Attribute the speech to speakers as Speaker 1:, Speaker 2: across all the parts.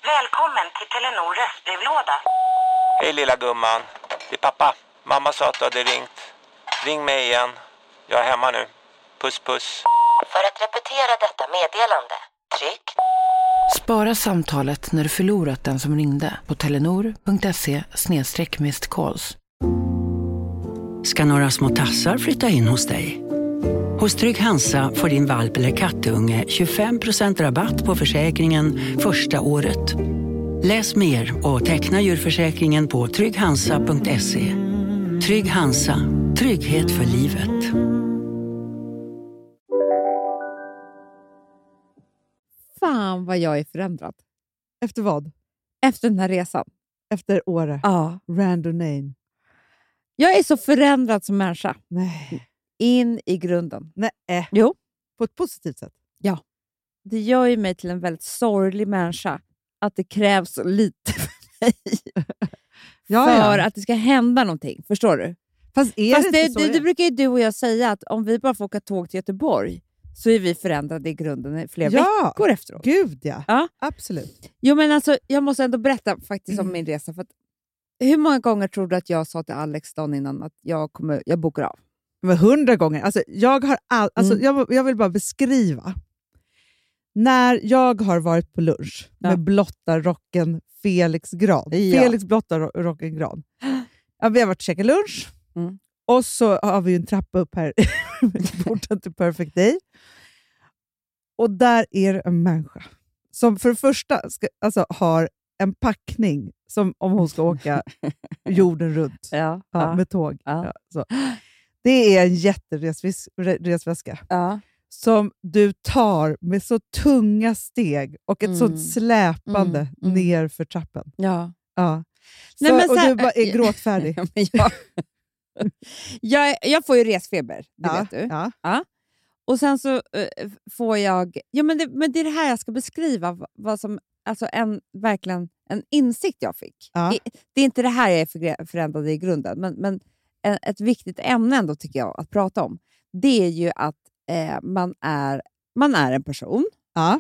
Speaker 1: Välkommen till Telenor röstbrevlåda.
Speaker 2: Hej lilla gumman, det är pappa. Mamma sa att du hade ringt. Ring mig igen. Jag är hemma nu. Puss puss.
Speaker 1: För att repetera detta meddelande, tryck.
Speaker 3: Spara samtalet när du förlorat den som ringde på telenor.se/missed-calls.
Speaker 4: Ska några små tassar flytta in hos dig? Hos Trygg Hansa får din valp eller kattunge 25% rabatt på försäkringen första året. Läs mer och teckna djurförsäkringen på trygghansa.se. Trygg Hansa, trygghet för livet.
Speaker 5: Fan vad jag är förändrad.
Speaker 6: Efter vad?
Speaker 5: Efter den här resan.
Speaker 6: Efter Åre?
Speaker 5: Ja.
Speaker 6: Randonane?
Speaker 5: Jag är så förändrad som människa.
Speaker 6: Nej.
Speaker 5: In i grunden.
Speaker 6: Nej.
Speaker 5: Jo.
Speaker 6: På ett positivt sätt?
Speaker 5: Ja. Det gör ju mig till en väldigt sorglig människa. Att det krävs så lite för mig. För att det ska hända någonting. Förstår du?
Speaker 6: Fast
Speaker 5: det brukar ju du och jag säga att om vi bara får åka tåg till Göteborg så är vi förändrade i grunden i flera veckor efteråt.
Speaker 6: Gud ja. Absolut.
Speaker 5: Jo men alltså, jag måste ändå berätta faktiskt om min resa. För att, hur många gånger tror du att jag sa till Alex dagen innan att jag bokar av?
Speaker 6: 100 gånger. Alltså, jag vill bara beskriva. När jag har varit på lunch med blotta rocken Felix Gran.
Speaker 5: Ja.
Speaker 6: Felix blotta rocken Gran. Ja, vi har varit och käkat lunch. Och så har vi en trappa upp här porten till Perfect Day. Och där är det en människa som för det första har en packning som om hon ska åka jorden runt med tåg.
Speaker 5: Ja.
Speaker 6: Ja, så. Det är en jätteresväska som du tar med så tunga steg och ett sånt släpande ner för trappen.
Speaker 5: Ja.
Speaker 6: Så, och du bara är gråtfärdig.
Speaker 5: Jag får ju resfeber, det vet du.
Speaker 6: Ja.
Speaker 5: Och sen så får jag... Ja, men det är det här jag ska beskriva. Vad som, alltså verkligen en insikt jag fick.
Speaker 6: Ja.
Speaker 5: Det är inte det här jag är förändrad i grunden. Men ett viktigt ämne ändå tycker jag att prata om. Det är ju att man är en person.
Speaker 6: Ja.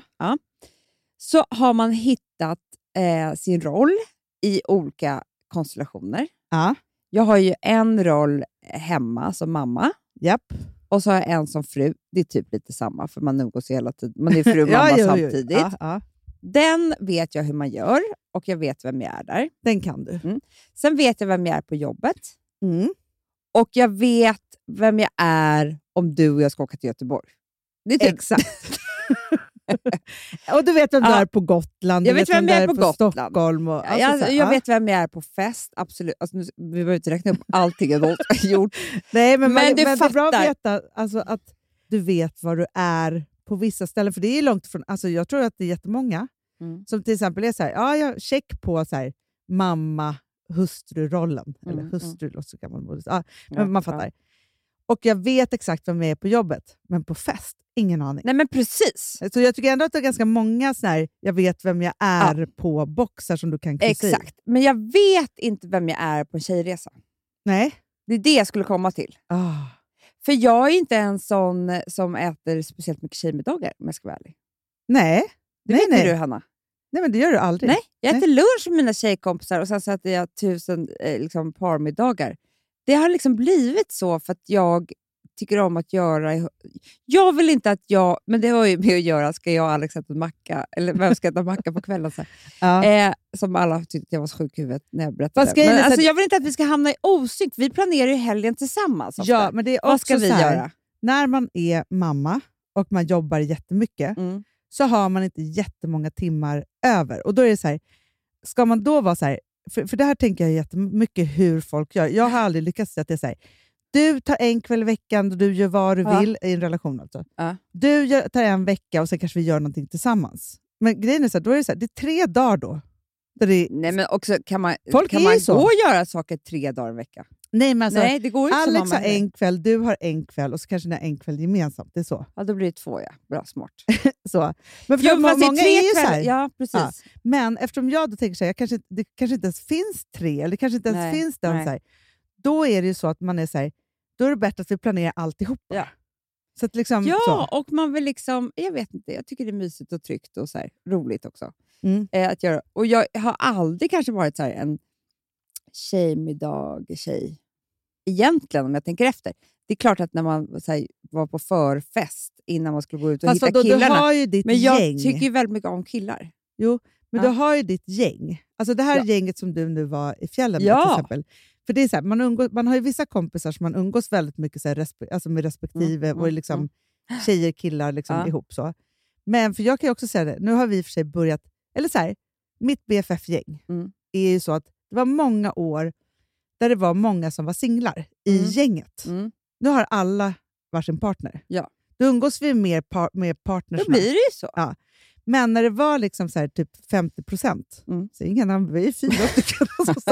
Speaker 5: Så har man hittat sin roll i olika konstellationer.
Speaker 6: Ja.
Speaker 5: Jag har ju en roll hemma som mamma.
Speaker 6: Japp.
Speaker 5: Och så har jag en som fru. Det är typ lite samma för man umgås hela tiden. Man är fru och mamma samtidigt.
Speaker 6: Ja.
Speaker 5: Den vet jag hur man gör. Och jag vet vem jag är där.
Speaker 6: Den kan du.
Speaker 5: Sen vet jag vem jag är på jobbet. Och jag vet vem jag är om du och jag ska åka till Göteborg. Det är
Speaker 6: exakt. Och du vet vem du är på Gotland.
Speaker 5: Jag vet vem jag är på Gotland.
Speaker 6: Stockholm. Och
Speaker 5: jag vet vem jag är på fest. Absolut. Alltså, vi behöver inte räkna upp allting jag har gjort.
Speaker 6: Nej, men
Speaker 5: du
Speaker 6: det är bra
Speaker 5: fattar.
Speaker 6: att veta att du vet var du är på vissa ställen. För det är långt från... Alltså, jag tror att det är jättemånga som till exempel är så här, jag check på så här, mamma, hustrurollen. Eller hustru, så kan man men man fattar. Och jag vet exakt vem jag är på jobbet. Men på fest, ingen aning.
Speaker 5: Nej, men precis.
Speaker 6: Så jag tycker ändå att det är ganska många så här, jag vet vem jag är på boxar som du kan kryssa i.
Speaker 5: Exakt. Men jag vet inte vem jag är på en tjejresa.
Speaker 6: Nej.
Speaker 5: Det är det jag skulle komma till. För jag är inte en sån som äter speciellt mycket tjejmiddagar, om jag ska vara ärlig.
Speaker 6: Nej.
Speaker 5: Det vet inte du, Hanna.
Speaker 6: Nej, men det gör du aldrig.
Speaker 5: Nej, jag äter lunch med mina tjejkompisar och sen så äter jag 1000 parmiddagar. Det har liksom blivit så för att jag tycker om att göra... Jag vill inte att men det har ju med att göra, ska jag och Alex äta macka? Eller vem ska äta macka på kvällen? Så som alla tyckte att jag var så sjuk i huvudet när jag berättade. Men alltså, jag vill inte att vi ska hamna i osynk. Vi planerar ju helgen tillsammans. Ofta.
Speaker 6: Ja, men det är också
Speaker 5: vad ska vi göra?
Speaker 6: När man är mamma och man jobbar jättemycket så har man inte jättemånga timmar över. Och då är det så här, ska man då vara så här, för det här tänker jag jättemycket hur folk gör. Jag har aldrig lyckats säga att det är så här, du tar en kväll i veckan och du gör vad du vill i en relation. Alltså. Du tar en vecka och sen kanske vi gör någonting tillsammans. Men grejen är så här, då är det så här, det är 3 dagar då.
Speaker 5: Nej, men också kan man gå och göra saker 3 dagar i vecka?
Speaker 6: Nej, men alltså,
Speaker 5: nej, det går inte.
Speaker 6: Alex har en kväll, du har en kväll och så kanske ni har en kväll gemensamt. Det är så.
Speaker 5: Ja, då blir det 2, ja. Bra, smart.
Speaker 6: Så. Men för många är ju så här.
Speaker 5: Ja, precis. Ja.
Speaker 6: Men eftersom jag då tänker så här, det kanske inte ens finns 3, eller kanske inte ens finns den så här. Då är det ju så att man är så här, då är det bättre att vi planerar alltihop.
Speaker 5: Ja.
Speaker 6: Så att liksom,
Speaker 5: ja,
Speaker 6: så.
Speaker 5: Och man vill liksom, jag vet inte, jag tycker det är mysigt och tryggt och så här, roligt också. att göra. Och jag har aldrig kanske varit så här en tjej. Egentligen, om jag tänker efter. Det är klart att när man så här, var på förfest innan man skulle gå ut och hitta killarna.
Speaker 6: Du har ju ditt
Speaker 5: men jag
Speaker 6: gäng.
Speaker 5: tycker ju väldigt mycket om killar.
Speaker 6: Jo, men du har ju ditt gäng. Alltså det här gänget som du nu var i fjällen med till exempel. För det är så här, man har ju vissa kompisar som man umgås väldigt mycket så här, alltså med respektive och liksom tjejer, killar liksom ihop så. Men för jag kan ju också säga det, nu har vi för sig börjat, eller så här, mitt BFF-gäng är ju så att det var många år där det var många som var singlar i gänget. Nu har alla varsin partner.
Speaker 5: Ja.
Speaker 6: Då umgås vi med partners.
Speaker 5: Då blir det ju så.
Speaker 6: Ja. Men när det var liksom så här, typ 50%, så ingen annan, vi är 4 stycken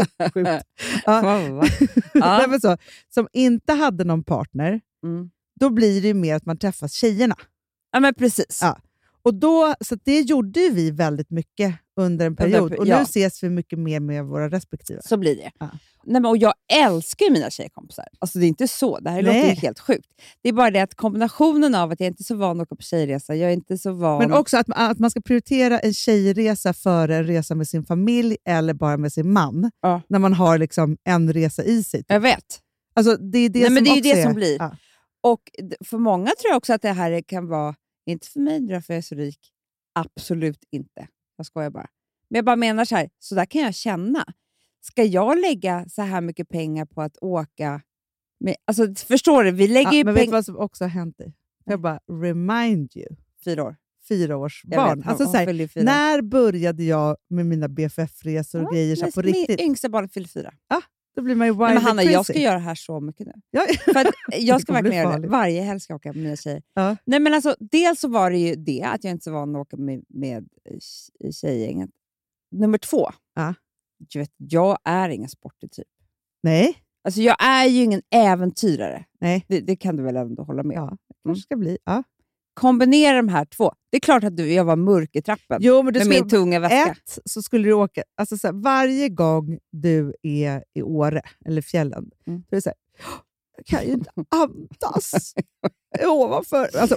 Speaker 6: som inte hade någon partner, då blir det mer att man träffas tjejerna.
Speaker 5: Ja, men precis.
Speaker 6: Ja. Och då, så det gjorde vi väldigt mycket under en period. Och nu ses vi mycket mer med våra respektive.
Speaker 5: Så blir det.
Speaker 6: Ja.
Speaker 5: Nej, men, och jag älskar ju mina tjejkompisar. Alltså det är inte så. Det här låter ju helt sjukt. Det är bara det att kombinationen av att jag inte är så van att åka på tjejresa. Jag är inte så van.
Speaker 6: Men också att man ska prioritera en tjejresa före en resa med sin familj eller bara med sin man. Ja. När man har liksom en resa i sig.
Speaker 5: Jag vet.
Speaker 6: Alltså det är det.
Speaker 5: Nej,
Speaker 6: som
Speaker 5: men det är ju
Speaker 6: också
Speaker 5: det som blir.
Speaker 6: Ja.
Speaker 5: Och för många tror jag också att det här kan vara, inte för mig därför jag är så rik. Absolut inte. Jag skojar bara. Men jag bara menar så där kan jag känna. Ska jag lägga så här mycket pengar på att åka med, alltså förstår du, vi lägger ju
Speaker 6: men vet du vad som också har hänt dig? Jag bara remind you.
Speaker 5: 4 år.
Speaker 6: 4-årsbarn.
Speaker 5: Vet,
Speaker 6: alltså, när började jag med mina BFF-resor och grejer så på riktigt?
Speaker 5: Min yngsta barn fyller 4.
Speaker 6: Ja, då blir man ju wild.
Speaker 5: Men Hanna,
Speaker 6: crazy.
Speaker 5: Jag ska göra det här så mycket nu.
Speaker 6: Ja.
Speaker 5: För att jag ska verkligen göra det. Varje helg ska jag åka med mina tjejer. Ja. Nej, men alltså, dels så var det ju det att jag inte så van att åka med tjejgänget. Nummer 2.
Speaker 6: Ja.
Speaker 5: Jag är ingen sportig typ.
Speaker 6: Nej.
Speaker 5: Alltså jag är ju ingen äventyrare.
Speaker 6: Nej.
Speaker 5: Det kan du väl ändå hålla med om?
Speaker 6: Ja, det kanske ska bli. Ja.
Speaker 5: Kombinera de här 2. Det är klart att jag var mörk i trappen.
Speaker 6: Jo, men
Speaker 5: med min tunga väska.
Speaker 6: Så skulle du åka, alltså så här, varje gång du är i Åre eller fjällen, då är det så här, jag kan ju inte andas ovanför. Alltså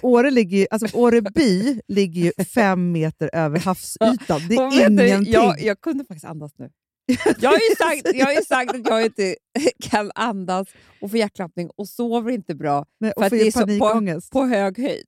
Speaker 6: Åreby ligger ju 5 meter över havsytan. Det är ingenting.
Speaker 5: Jag kunde faktiskt andas nu. Jag har ju sagt att jag inte kan andas och få hjärtklappning och sover inte bra.
Speaker 6: Nej,
Speaker 5: för att det är så på hög höjd.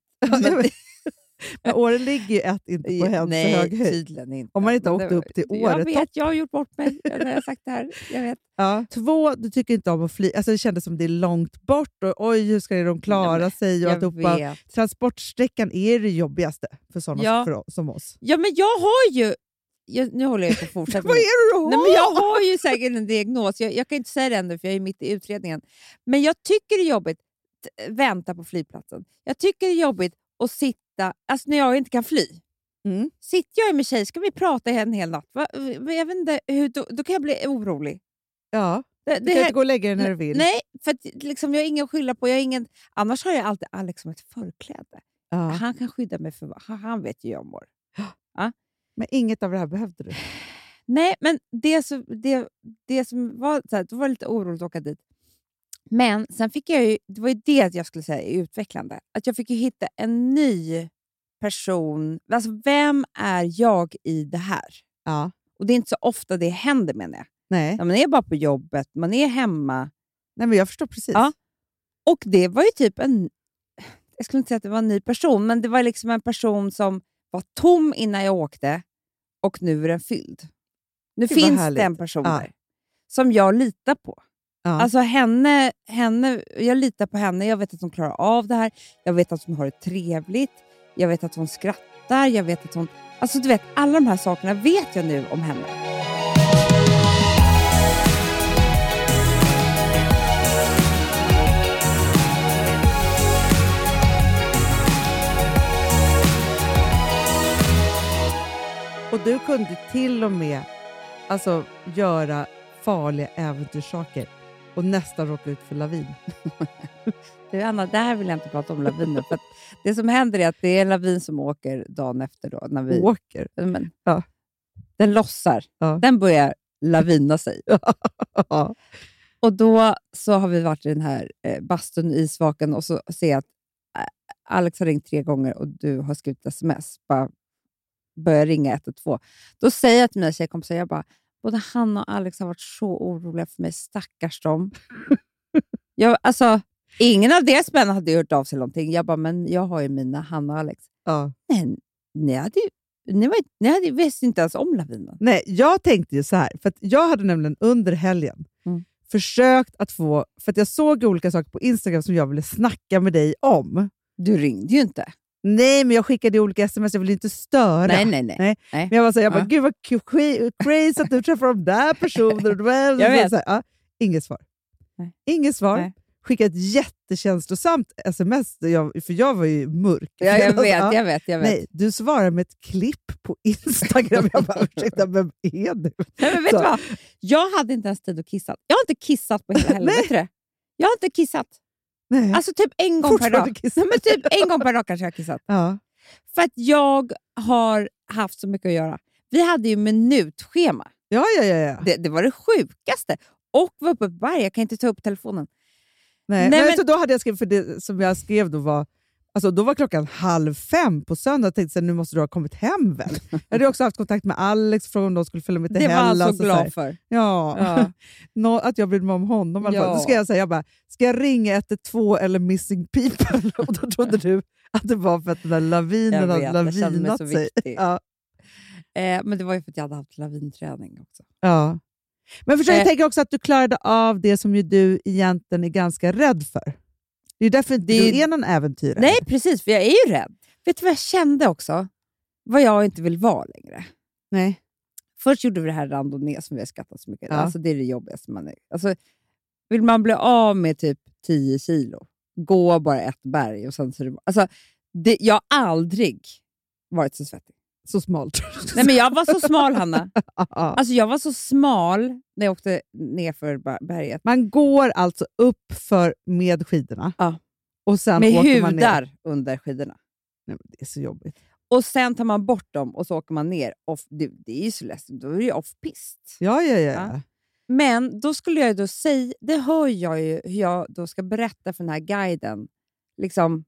Speaker 6: Men Åre ligger ju inte på hög höjd.
Speaker 5: Tydligen inte.
Speaker 6: Om man inte åkt upp till Åre.
Speaker 5: Jag har gjort bort mig. Jag har sagt det här. Jag vet.
Speaker 6: Ja. 2, du tycker inte om att flyga. Alltså det kändes som det är långt bort. Och oj, hur ska de klara sig? Och transportsträckan är det jobbigaste för sådana som oss.
Speaker 5: Ja, men jag har ju... nu håller jag på att fortsätta.
Speaker 6: Vad är det då?
Speaker 5: Nej, men jag har ju säkert en diagnos. Jag kan inte säga det ännu för jag är mitt i utredningen. Men jag tycker det är jobbigt att vänta på flygplatsen. Jag tycker det är jobbigt att sitta, alltså när jag inte kan fly. Sitter jag med tjej, ska vi prata en hel natt? Jag vet inte, då kan jag bli orolig.
Speaker 6: Ja, du kan inte gå och lägga dig när du vill.
Speaker 5: Nej, för att, liksom, jag har ingen att skylla på. Annars har jag alltid Alex som ett förkläde. Ja. Han kan skydda mig för han vet ju jag mår. Ja.
Speaker 6: Men inget av det här behövde du?
Speaker 5: Nej, men det som var så här, det var lite oroligt att åka dit. Men sen fick jag ju, det var ju det jag skulle säga är utvecklande. Att jag fick ju hitta en ny person. Alltså vem är jag i det här?
Speaker 6: Ja. Och
Speaker 5: det är inte så ofta det händer, menar jag.
Speaker 6: Nej.
Speaker 5: Ja, man är bara på jobbet, man är hemma.
Speaker 6: Nej, men jag förstår precis.
Speaker 5: Ja. Och det var ju typ jag skulle inte säga att det var en ny person, men det var liksom en person som var tom innan jag åkte och nu är den fylld. Nu finns det en person där som jag litar på. Ja. Alltså henne, jag litar på henne. Jag vet att hon klarar av det här. Jag vet att hon har det trevligt. Jag vet att hon skrattar. Jag vet att hon... Alltså du vet, alla de här sakerna vet jag nu om henne.
Speaker 6: Och du kunde till och med göra farliga äventyrssaker och nästan råka ut för lavin.
Speaker 5: Du Anna, det här vill jag inte prata om laviner. För att det som händer är att det är en lavin som åker dagen efter. Då, när vi,
Speaker 6: åker?
Speaker 5: Men, den lossar. Ja. Den börjar lavina sig.
Speaker 6: Ja.
Speaker 5: Och då så har vi varit i den här bastun i Svaken och så ser jag att Alex har ringt 3 gånger och du har skrivit sms. Bara, börjar ringa 112. Då säger jag till mina tjejkompisar, jag bara, både Hanna och Alex har varit så oroliga för mig, stackars dem. Ingen av deras män hade hört av sig någonting. Jag bara, men jag har ju mina, Hanna och Alex.
Speaker 6: Ja.
Speaker 5: Men ni visste inte ens om lavinen.
Speaker 6: Nej, jag tänkte ju så här. För att jag hade nämligen under helgen försökt att få... För att jag såg olika saker på Instagram som jag ville snacka med dig om.
Speaker 5: Du ringde ju inte.
Speaker 6: Nej, men jag skickade olika sms. Jag ville inte störa.
Speaker 5: Nej.
Speaker 6: Men jag var så här, gud vad crazy att du träffar de där personerna.
Speaker 5: Jag vet.
Speaker 6: Så här, inget svar.
Speaker 5: Nej.
Speaker 6: Inget svar.
Speaker 5: Nej.
Speaker 6: Skickade ett jättekänslosamt sms. För jag var ju mörk.
Speaker 5: Ja, jag vet.
Speaker 6: Nej, du svarar med ett klipp på Instagram. Jag bara, ursäkta, vem är du?
Speaker 5: Nej, men vet du vad? Jag hade inte ens tid att kissa. Jag har inte kissat på hela helgen. Vet du det? Jag har inte kissat.
Speaker 6: Nej.
Speaker 5: Alltså typ en gång per dag. Men typ en gång per dag kanske jag har kissat.
Speaker 6: Ja.
Speaker 5: För att jag har haft så mycket att göra. Vi hade ju minutschema.
Speaker 6: Ja.
Speaker 5: Det var det sjukaste. Och var uppe på berg. Jag kan inte ta upp telefonen.
Speaker 6: Nej, men så då hade jag skrivit, för det som jag skrev då var... Alltså då var klockan 4:30 på söndag. Jag tänkte, nu måste du ha kommit hem väl? Jag hade också haft kontakt med Alex från om de skulle följa med till Hellas.
Speaker 5: Det var han så glad för.
Speaker 6: Ja. Att jag brydde mig om honom. Ja. Då ska jag säga, ska jag ringa 112 eller Missing People? Och då trodde du att det var för att den där lavinen hade lavinat sig. Ja.
Speaker 5: Men det var ju för att jag hade haft lavinträning också.
Speaker 6: Ja. Men jag tänker också att du klarade av det som ju du egentligen är ganska rädd för. Det är därför du är någon äventyrare.
Speaker 5: Nej, precis. För jag är ju rädd. Vet du vad jag kände också? Vad jag inte vill vara längre.
Speaker 6: Nej.
Speaker 5: Först gjorde vi det här randonné som vi har skattat så mycket.
Speaker 6: Ja.
Speaker 5: Alltså det är det jobbigaste man är. Alltså, vill man bli av med typ 10 kilo, gå bara ett berg och sen så det, alltså, jag har aldrig varit så svettig.
Speaker 6: Så smalt.
Speaker 5: Nej, men jag var så smal, Hanna. Alltså jag var så smal när jag åkte ner för berget.
Speaker 6: Man går alltså upp för med skidorna.
Speaker 5: Ja.
Speaker 6: Och sen
Speaker 5: med
Speaker 6: åker man
Speaker 5: hudar
Speaker 6: ner.
Speaker 5: under skidorna.
Speaker 6: Nej, men det är så jobbigt.
Speaker 5: Och sen tar man bort dem och så åker man ner. Det är ju så läskigt. Då är det ju off-pist.
Speaker 6: Ja.
Speaker 5: Men då skulle jag då säga, det hör jag ju hur jag då ska berätta för den här guiden. Liksom,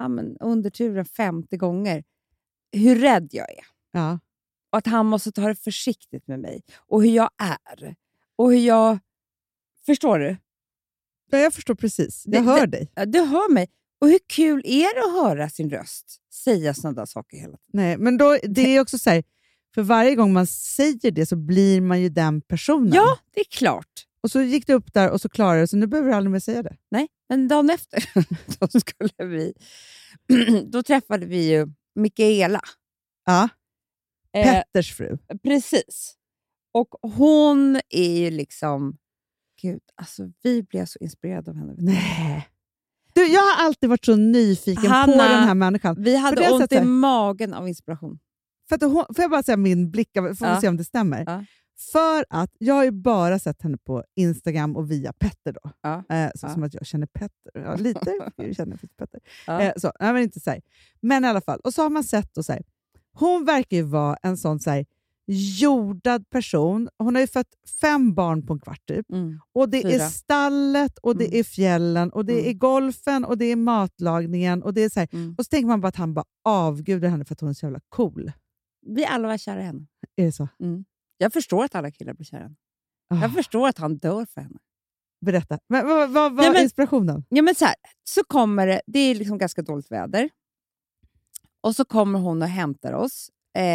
Speaker 5: under turen 50 gånger. Hur rädd jag är.
Speaker 6: Ja.
Speaker 5: Och att han måste ta det försiktigt med mig. Och hur jag är. Och hur jag... Förstår du?
Speaker 6: Ja, jag förstår precis. Jag hör dig.
Speaker 5: Du hör mig. Och hur kul är det att höra sin röst säga sådana där saker hela tiden?
Speaker 6: Nej, men då, det är också så här, för varje gång man säger det så blir man ju den personen.
Speaker 5: Ja, det är klart.
Speaker 6: Och så gick det upp där och så klarade det, så nu behöver du aldrig mer säga det.
Speaker 5: Nej, men dagen efter då träffade vi ju Mikaela.
Speaker 6: Ja, Petters fru.
Speaker 5: Precis. Och hon är ju liksom... Gud, alltså vi blev så inspirerade av henne.
Speaker 6: Nej. Du, jag har alltid varit så nyfiken på den här människan.
Speaker 5: Vi hade ont i magen av inspiration.
Speaker 6: För att får jag bara säga min blick, får vi se om det stämmer. Ja. För att jag har ju bara sett henne på Instagram och via Petter då. Ja. Som att jag känner Petter. Ja, lite. Jag känner Petter. Ja. Nej, men inte så här. Men i alla fall. Och så har man sett och så här. Hon verkar ju vara en sån så här jordad person. Hon har ju fått 5 barn på en kvart typ. Och det 4. Är stallet och det är fjällen och det är golfen och det är matlagningen och det är så här. Och så tänker man bara att han bara avgudar henne för att hon är så jävla cool.
Speaker 5: Vi alla var kära i henne.
Speaker 6: Är det så?
Speaker 5: Jag förstår att alla killar blir kära i henne. Jag förstår att han dör för henne.
Speaker 6: Berätta. Vad är inspirationen?
Speaker 5: Ja, men så kommer det är liksom ganska dåligt väder. Och så kommer hon och hämtar oss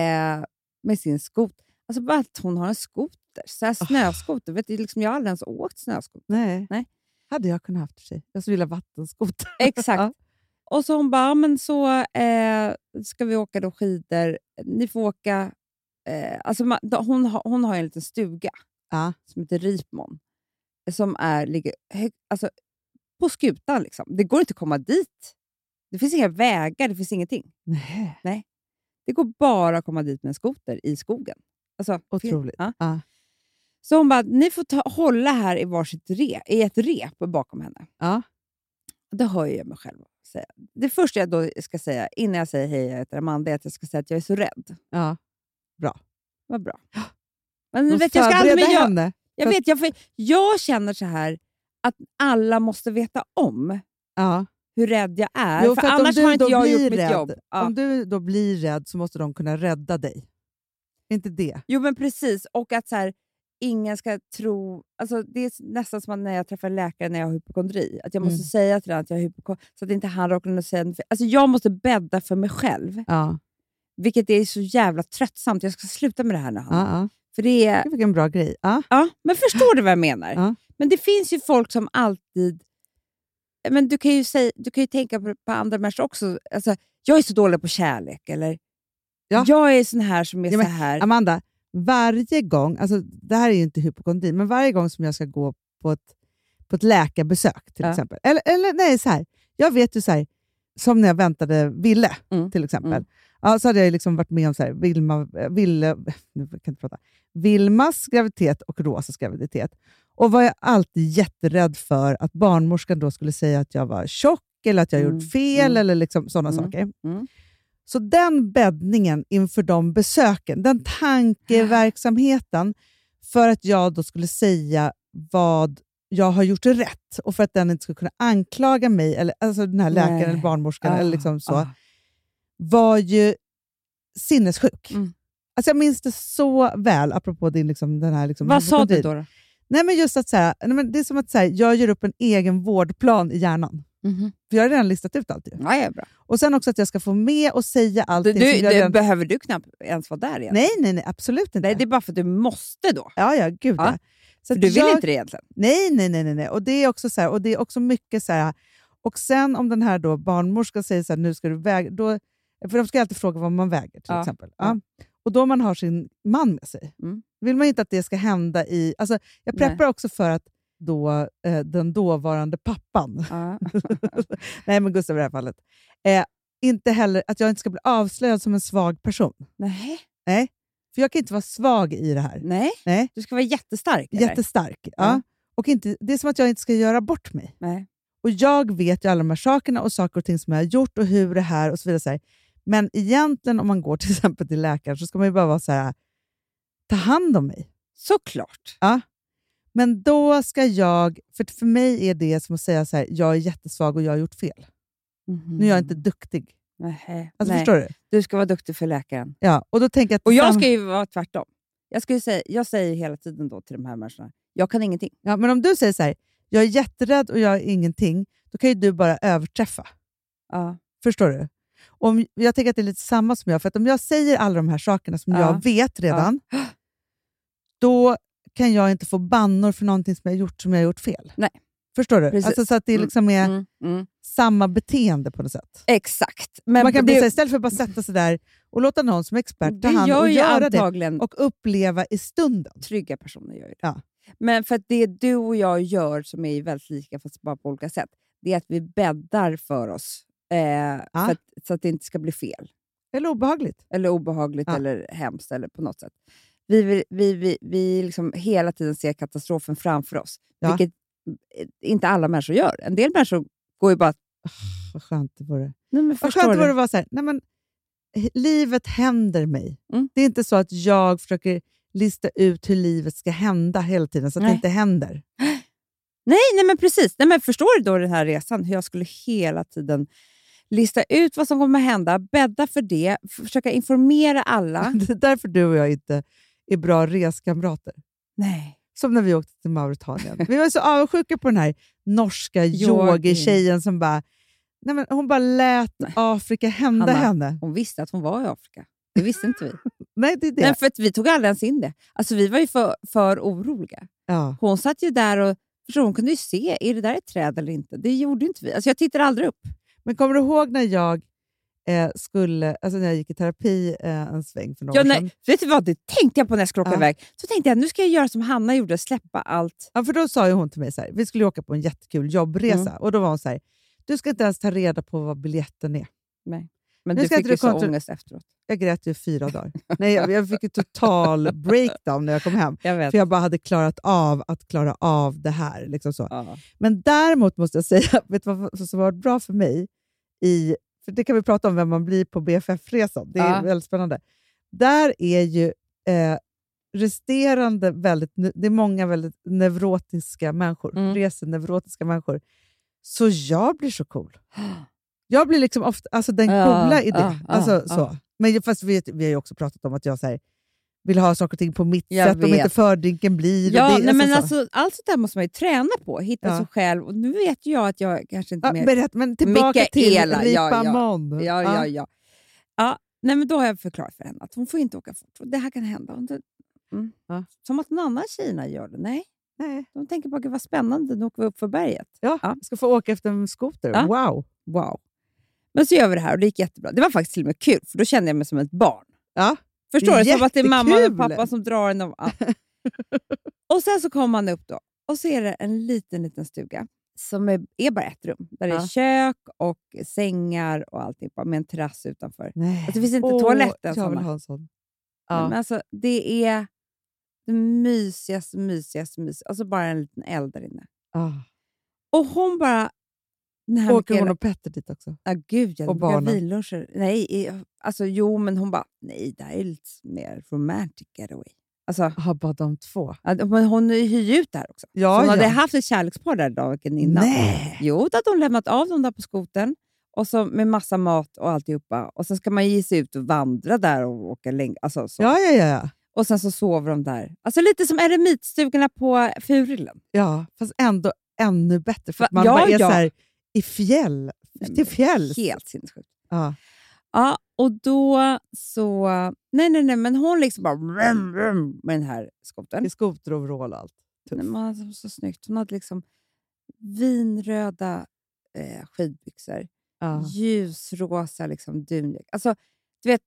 Speaker 5: med sin skoter. Alltså bara att hon har en skoter. Så här snöskoter. Vet du, liksom, jag har aldrig ens åkt snöskoter.
Speaker 6: Nej. Hade jag kunnat haft sig. Jag skulle vilja vattenskoter.
Speaker 5: Exakt. Ja. Och så hon bara, men så ska vi åka då skidor. Ni får åka... alltså hon har en liten stuga som heter Ripmon. Som ligger alltså, på skutan. Liksom. Det går inte att komma dit. Det finns inga vägar, det finns ingenting. Nej. Det går bara att komma dit med en skoter i skogen. Alltså,
Speaker 6: otroligt. Ja.
Speaker 5: Så hon bara, ni får hålla här i ett rep bakom henne.
Speaker 6: Ja.
Speaker 5: Då hör jag mig själv säga. Det första jag då ska säga, innan jag säger hej, jag heter Amanda, är att jag ska säga att jag är så rädd.
Speaker 6: Ja, bra.
Speaker 5: Vad bra. Men vet, jag ska aldrig henne. Jag vet, jag känner så här att alla måste veta om.
Speaker 6: Ja.
Speaker 5: hur rädd jag är.
Speaker 6: Jo,
Speaker 5: för
Speaker 6: att om
Speaker 5: annars
Speaker 6: du
Speaker 5: har inte
Speaker 6: då
Speaker 5: jag
Speaker 6: blir
Speaker 5: gjort mitt
Speaker 6: rädd,
Speaker 5: jobb. Ja.
Speaker 6: Om du då blir rädd så måste de kunna rädda dig. Inte det?
Speaker 5: Jo, men precis. Och att så här, ingen ska tro... Alltså, det är nästan som när jag träffar läkare när jag har hypokondri. Att jag måste säga till honom att jag har hypokondri. Så att inte han råkar säga något fel. Alltså, jag måste bädda för mig själv.
Speaker 6: Ja.
Speaker 5: Vilket är så jävla tröttsamt. Jag ska sluta med det här nu.
Speaker 6: Ja.
Speaker 5: För det är...
Speaker 6: Vilken bra grej. Ja.
Speaker 5: Ja, men förstår du vad jag menar?
Speaker 6: Ja.
Speaker 5: Men det finns ju folk som alltid... Men du kan ju tänka på andra människor också. Alltså, jag är så dålig på kärlek. Eller jag är sån här som är så här.
Speaker 6: Amanda, varje gång, alltså det här är ju inte hypokondri, men varje gång som jag ska gå på ett läkarbesök till exempel. Eller nej, så här. Jag vet ju så här, som när jag väntade Ville till exempel. Ja, så hade jag liksom varit med om så här, Vilmas graviditet och Rosas graviditet. Och var jag alltid jätterädd för att barnmorskan då skulle säga att jag var tjock eller att jag gjort fel eller liksom sådana saker. Så den bäddningen inför de besöken, den tankeverksamheten för att jag då skulle säga vad jag har gjort rätt och för att den inte skulle kunna anklaga mig, eller alltså den här läkaren eller barnmorskan eller liksom så, var ju sinnessjuk. Alltså jag minns det så väl, apropå din liksom, den här liksom,
Speaker 5: vad sa du då?
Speaker 6: Nej, men just att säga, det är som att säga, jag gör upp en egen vårdplan i hjärnan. För jag har redan listat ut allt.
Speaker 5: Ja, är bra.
Speaker 6: Och sen också att jag ska få med och säga allting.
Speaker 5: Behöver du knappt ens vara där igen?
Speaker 6: Nej, absolut inte.
Speaker 5: Nej, det är bara för att du måste då.
Speaker 6: Ja, gud. Ja. Så
Speaker 5: för du vill inte det egentligen?
Speaker 6: Nej. Och det är också så här, och det är också mycket så här. Och sen om den här då barnmorskan säger så här, nu ska du väga, då, för de ska alltid fråga vad man väger till exempel. Ja. Och då man har sin man med sig. Vill man inte att det ska hända i... Alltså, jag preppar också för att då, den dåvarande pappan, nej men Gustav i det här fallet, inte heller att jag inte ska bli avslöjad som en svag person. Nej. För jag kan inte vara svag i det här. Nej.
Speaker 5: Du ska vara jättestark. Eller?
Speaker 6: Jättestark, ja. Och inte, det är som att jag inte ska göra bort mig.
Speaker 5: Nej.
Speaker 6: Och jag vet ju alla de här sakerna och saker och ting som jag har gjort och hur det här och så vidare. Så här. Men egentligen om man går till exempel till läkaren så ska man ju bara vara så här, ta hand om mig.
Speaker 5: Såklart.
Speaker 6: Ja. Men då ska jag, för mig är det som att säga så här, jag är jättesvag och jag har gjort fel. Nu är jag inte duktig. Alltså, förstår du?
Speaker 5: Du ska vara duktig för läkaren.
Speaker 6: Ja, och då tänker jag att
Speaker 5: och jag ska ju vara tvärtom. Jag säger hela tiden då till de här människorna, jag kan ingenting.
Speaker 6: Ja, men om du säger så här, jag är jätterädd och jag är ingenting, då kan ju du bara överträffa.
Speaker 5: Ja.
Speaker 6: Förstår du? Om, jag tänker att det är lite samma som jag, för att om jag säger alla de här sakerna som jag vet redan, då kan jag inte få bannor för någonting som jag har gjort fel.
Speaker 5: Nej.
Speaker 6: Förstår du? Alltså, så att det liksom är samma beteende på något sätt.
Speaker 5: Exakt. Men
Speaker 6: man kan bli så här, istället för att bara sätta sig där och låta någon som expert ta hand och göra det och uppleva i stunden.
Speaker 5: Trygga personer gör det.
Speaker 6: Ja.
Speaker 5: Men för att det du och jag gör som är väldigt lika fast bara på olika sätt, det är att vi bäddar för oss så att det inte ska bli fel.
Speaker 6: Eller obehagligt.
Speaker 5: Eller hemskt eller på något sätt. Vi liksom hela tiden ser katastrofen framför oss. Vilket inte alla människor gör. En del människor går ju bara...
Speaker 6: vad skönt det vore.
Speaker 5: Vad
Speaker 6: skönt det vore att vara så här, nej men, livet händer mig. Det är inte så att jag försöker lista ut hur livet ska hända hela tiden så att det inte händer.
Speaker 5: Nej, men precis. Nej, men förstår du då den här resan? Hur jag skulle hela tiden lista ut vad som kommer att hända, bädda för det, försöka informera alla.
Speaker 6: Det är därför du och jag inte är bra reskamrater.
Speaker 5: Nej.
Speaker 6: Som när vi åkte till Mauritanien. Vi var så avundsjuka på den här norska yogi-tjejen som bara... Nej, men hon bara lät Afrika hända henne.
Speaker 5: Hon visste att hon var i Afrika. Det visste inte vi.
Speaker 6: Nej, det är det.
Speaker 5: Nej, för att vi tog aldrig ens in det. Alltså, vi var ju för oroliga.
Speaker 6: Ja.
Speaker 5: Hon satt ju där och hon kunde ju se, är det där ett träd eller inte? Det gjorde inte vi. Alltså, jag tittade aldrig upp.
Speaker 6: Men kommer du ihåg när jag när jag gick i terapi en sväng för några år sedan?
Speaker 5: Vet du vad, det tänkte jag på när jag skulle åka iväg. Så tänkte jag, nu ska jag göra som Hanna gjorde, släppa allt.
Speaker 6: Ja, för då sa ju hon till mig så här, vi skulle åka på en jättekul jobbresa. Och då var hon så här, du ska inte ens ta reda på vad biljetten är.
Speaker 5: Nej. Men du fick ju så ångest efteråt.
Speaker 6: Jag grät ju 4 dagar. Nej, jag fick en total breakdown när jag kom hem. För jag bara hade klarat av det här. Liksom så.
Speaker 5: Ja.
Speaker 6: Men däremot måste jag säga, vet du vad som var bra för mig? För det kan vi prata om vem man blir på BFF-resan. Det är väldigt spännande. Där är ju resterande det är många väldigt neurotiska människor. Reseneurotiska människor. Så jag blir så cool. Jag blir liksom ofta alltså den coola i det. Alltså, så. Men fast vi har ju också pratat om att jag så här, vill ha saker och ting på mitt sätt. Om inte fördrinken blir.
Speaker 5: Ja,
Speaker 6: det,
Speaker 5: nej, men
Speaker 6: så.
Speaker 5: Alltså, allt sånt där måste man ju träna på. Hitta sig själv. Och nu vet jag att jag kanske inte mer...
Speaker 6: Berätt, men tillbaka
Speaker 5: Mikaela,
Speaker 6: till Ripamon.
Speaker 5: Ja. Nej, men då har jag förklarat för henne att hon får inte åka fort. Det här kan hända. Som att någon annan tjejna gör det. Nej. De tänker på att vad spännande, nu åker vi upp för berget.
Speaker 6: Ja. Ska få åka efter en skoter.
Speaker 5: Ja. Wow. Men så gör vi det här och det gick jättebra. Det var faktiskt till och med kul, för då kände jag mig som ett barn.
Speaker 6: Ja.
Speaker 5: Förstår du? Som att det är mamma och pappa som drar en av... Och sen så kommer man upp då. Och så är det en liten stuga. Som är bara ett rum. Där det är kök och sängar och allting. Med en terrass utanför.
Speaker 6: Nej.
Speaker 5: Alltså, det finns inte toaletten.
Speaker 6: Jag vill ha en sån.
Speaker 5: Ja. Men alltså, det är det mysigaste. Alltså bara en liten eld där inne. Och hon bara...
Speaker 6: Åker hon och Petter dit också?
Speaker 5: Ja, gud.
Speaker 6: Och barnen?
Speaker 5: Nej, alltså jo, men hon bara... Nej, det här är lite mer romantic getaway. Alltså,
Speaker 6: bara de två.
Speaker 5: Men hon hyr ju ut där också.
Speaker 6: Ja,
Speaker 5: hon hade haft ett kärlekspar där dagen innan.
Speaker 6: Nej.
Speaker 5: Jo, då hade hon lämnat av dem där på skoten. Och så med massa mat och alltihopa. Och sen ska man ge sig ut och vandra där och åka längre. Alltså, så.
Speaker 6: Ja.
Speaker 5: Och sen så sover de där. Alltså lite som eremitstugorna på Furillen.
Speaker 6: Ja, fast ändå ännu bättre. För att man bara är så här i fjäll. Till fjälls.
Speaker 5: Helt sinnessjukt.
Speaker 6: Ja,
Speaker 5: och då så... Nej, men hon liksom bara... med den här skotern.
Speaker 6: I skoteroverall och allt.
Speaker 5: Nej, men alltså, så snyggt. Hon hade liksom vinröda skidbyxor. Ljusrosa liksom dunjack. Alltså, du vet...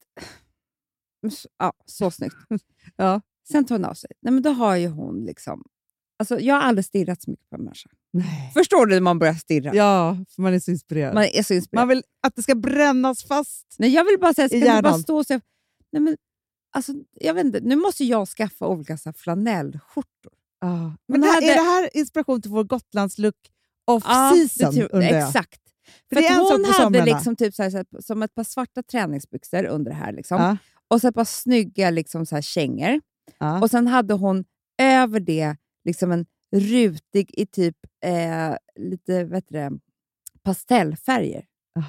Speaker 5: Ja, så snyggt. Sen tog hon av sig. Nej, men då har ju hon liksom... Alltså, jag har aldrig stirrat så mycket på en människa.
Speaker 6: Nej.
Speaker 5: Förstår du när man börjar stirra?
Speaker 6: Ja, för man är så inspirerad. Man vill att det ska brännas fast.
Speaker 5: Nej, jag vill bara säga, ska du bara stå och säga... Nej, men, alltså, jag vet inte, nu måste jag skaffa olika så här, flanellskjortor.
Speaker 6: Men är det här inspiration till vår Gotlandslook off-season?
Speaker 5: Exakt. För att hon hade liksom typ så här, som ett par svarta träningsbyxor under det här. Liksom. Och så ett par snygga liksom, så här, kängor. Och sen hade hon över det liksom en rutig i typ lite pastellfärger.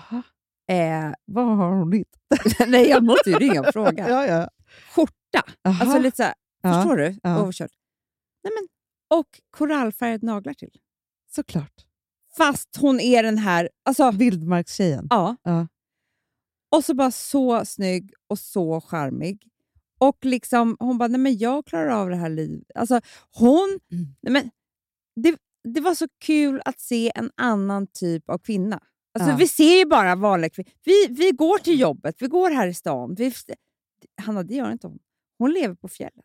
Speaker 6: Vad har hon hittat?
Speaker 5: Nej, jag måste ju ringa och fråga.
Speaker 6: Ja.
Speaker 5: Skjorta. Alltså lite så här, förstår du? Överkört. Nej, men, och korallfärgade naglar till.
Speaker 6: Såklart.
Speaker 5: Fast hon är den här... Alltså,
Speaker 6: vildmarkstjejen.
Speaker 5: Ja. Och så bara så snygg och så charmig. Och liksom, hon bara, nej men jag klarar av det här livet. Alltså nej men, det var så kul att se en annan typ av kvinna. Alltså vi ser ju bara vanliga kvinnor. Vi går till jobbet, vi går här i stan. Hanna, det gör inte hon. Hon lever på fjället.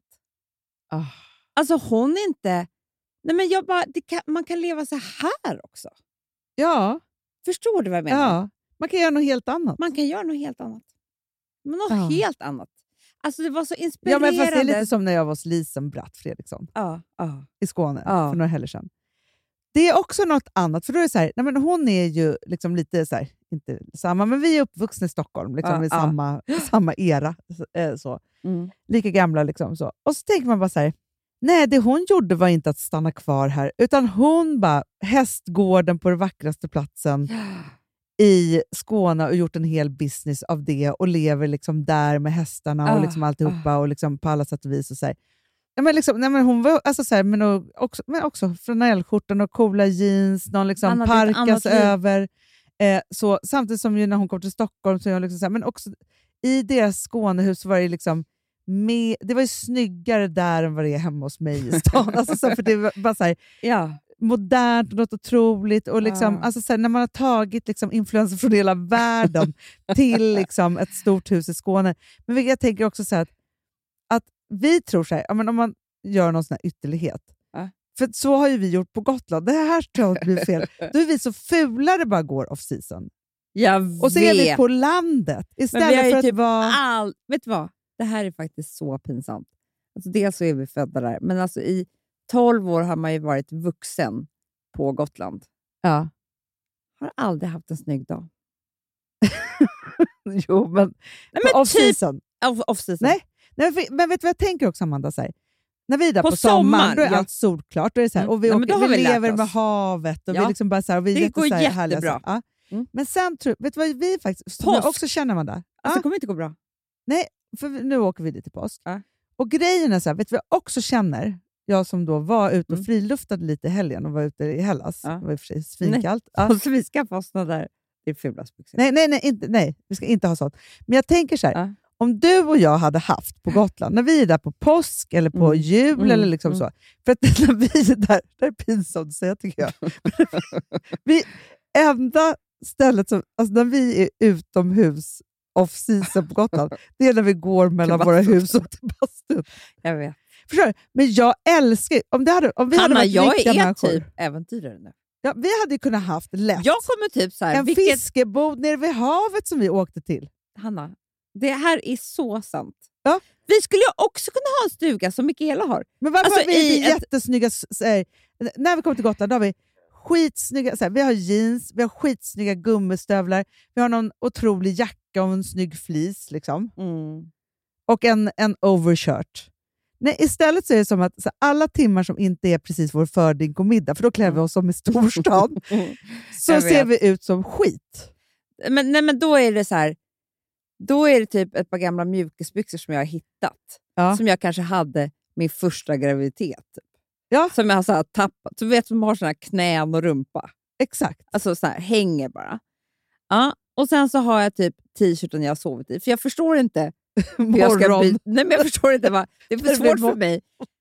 Speaker 5: Alltså hon är inte... Nej men jag bara, man kan leva så här också.
Speaker 6: Ja.
Speaker 5: Förstår du vad jag menar?
Speaker 6: Ja. Man kan göra något helt annat.
Speaker 5: Men något helt annat. Alltså det var så inspirerande.
Speaker 6: Ja, men fast det är lite som när jag var hos Lisen Bratt Fredriksson. I Skåne för några helger sedan. Det är också något annat. För då är det så här, nej men hon är ju liksom lite så här, inte samma, men vi är uppvuxna i Stockholm. Liksom, i samma era. Så. Lika gamla liksom. Så. Och så tänker man bara så här, nej, det hon gjorde var inte att stanna kvar här. Utan hon bara, hästgården på den vackraste platsen i Skåne och gjort en hel business av det och lever liksom där med hästarna och liksom alltihopa och liksom på alla sätt och vis och så här. Ja, men liksom, nej, men hon var alltså så här, men också flanellskjortan och coola jeans, någon liksom parkas över. Så samtidigt som ju när hon kom till Stockholm så jag liksom så här, men också i deras Skånehus var det liksom det var ju snyggare där än vad det är hemma hos mig i stan. Alltså, så för det var bara så här, modernt och något otroligt. Och liksom, alltså, så här, när man har tagit liksom, influenser från hela världen till liksom, ett stort hus i Skåne. Men jag tänker också så här, att vi tror så här, ja, men om man gör någon sån här ytterlighet. För så har ju vi gjort på Gotland. Det här tror jag blir fel. Då är vi så fula det bara går off-season. Och så är vi på landet. Istället för att
Speaker 5: typ
Speaker 6: vara...
Speaker 5: Vet du vad? Det här är faktiskt så pinsamt. Alltså dels så är vi födda där. Men alltså i 12 år har man ju varit vuxen på Gotland. Har aldrig haft en snygg dag.
Speaker 6: Jo, men off-season.
Speaker 5: Off-season.
Speaker 6: Nej, men vet du vad jag tänker också, Amanda? Så här, När vi är där på sommaren, då är allt solklart. Då är det så här, och vi lever med havet. Och vi liksom bara så här, och vi
Speaker 5: det går jättebra.
Speaker 6: Härliga, ja. Men sen, vet du vad vi faktiskt också känner man där?
Speaker 5: Alltså, det kommer inte gå bra.
Speaker 6: Nej, för nu åker vi dit till påsk. Och grejen är så här, vet du vad jag också känner? Jag som då var ute och friluftade lite i helgen och var ute i Hellas. Det var i och för sig svinkallt.
Speaker 5: Så vi ska fastna där. Det är fulastbyxor.
Speaker 6: Nej, vi ska inte ha sånt. Men jag tänker så här, om du och jag hade haft på Gotland, när vi är där på påsk eller på jul eller liksom så. För att när vi är där, det är pinsamt att säga tycker jag. Vi enda stället som, alltså när vi är utomhus off-season på Gotland, det är när vi går mellan våra hus och till bastun.
Speaker 5: Jag vet.
Speaker 6: Förstår du? Men jag älskar, om vi hade varit
Speaker 5: jag
Speaker 6: riktiga
Speaker 5: är
Speaker 6: människor,
Speaker 5: typ äventyrare nu.
Speaker 6: Ja, vi hade kunnat haft lätt.
Speaker 5: Jag kommer typ så här,
Speaker 6: en fiskebod nere vid havet som vi åkte till.
Speaker 5: Hanna, det här är så sant.
Speaker 6: Ja.
Speaker 5: Vi skulle ju också kunna ha en stuga som Mikaela har.
Speaker 6: Men varför har vi jättesnygga... när vi kommer till Gotland, då har vi skitsnygga... vi har jeans, vi har skitsnygga gummistövlar, vi har någon otrolig jacka och en snygg fleece. Liksom. Och en overshirt. Nej, istället så är det som att alla timmar som inte är precis vår fördrink och middag, för då klär vi oss som i storstan, så ser vi ut som skit.
Speaker 5: Men då är det så här, då är det typ ett par gamla mjukisbyxor som jag har hittat. Som jag kanske hade min första graviditet.
Speaker 6: Ja.
Speaker 5: Som jag har så här tappat. Så vet som har såna här knän och rumpa.
Speaker 6: Exakt.
Speaker 5: Alltså så här, hänger bara. Ja. Och sen så har jag typ t-shirten jag har sovit i. För jag förstår inte. Nej, men jag förstår inte. Det är för svårt för mig.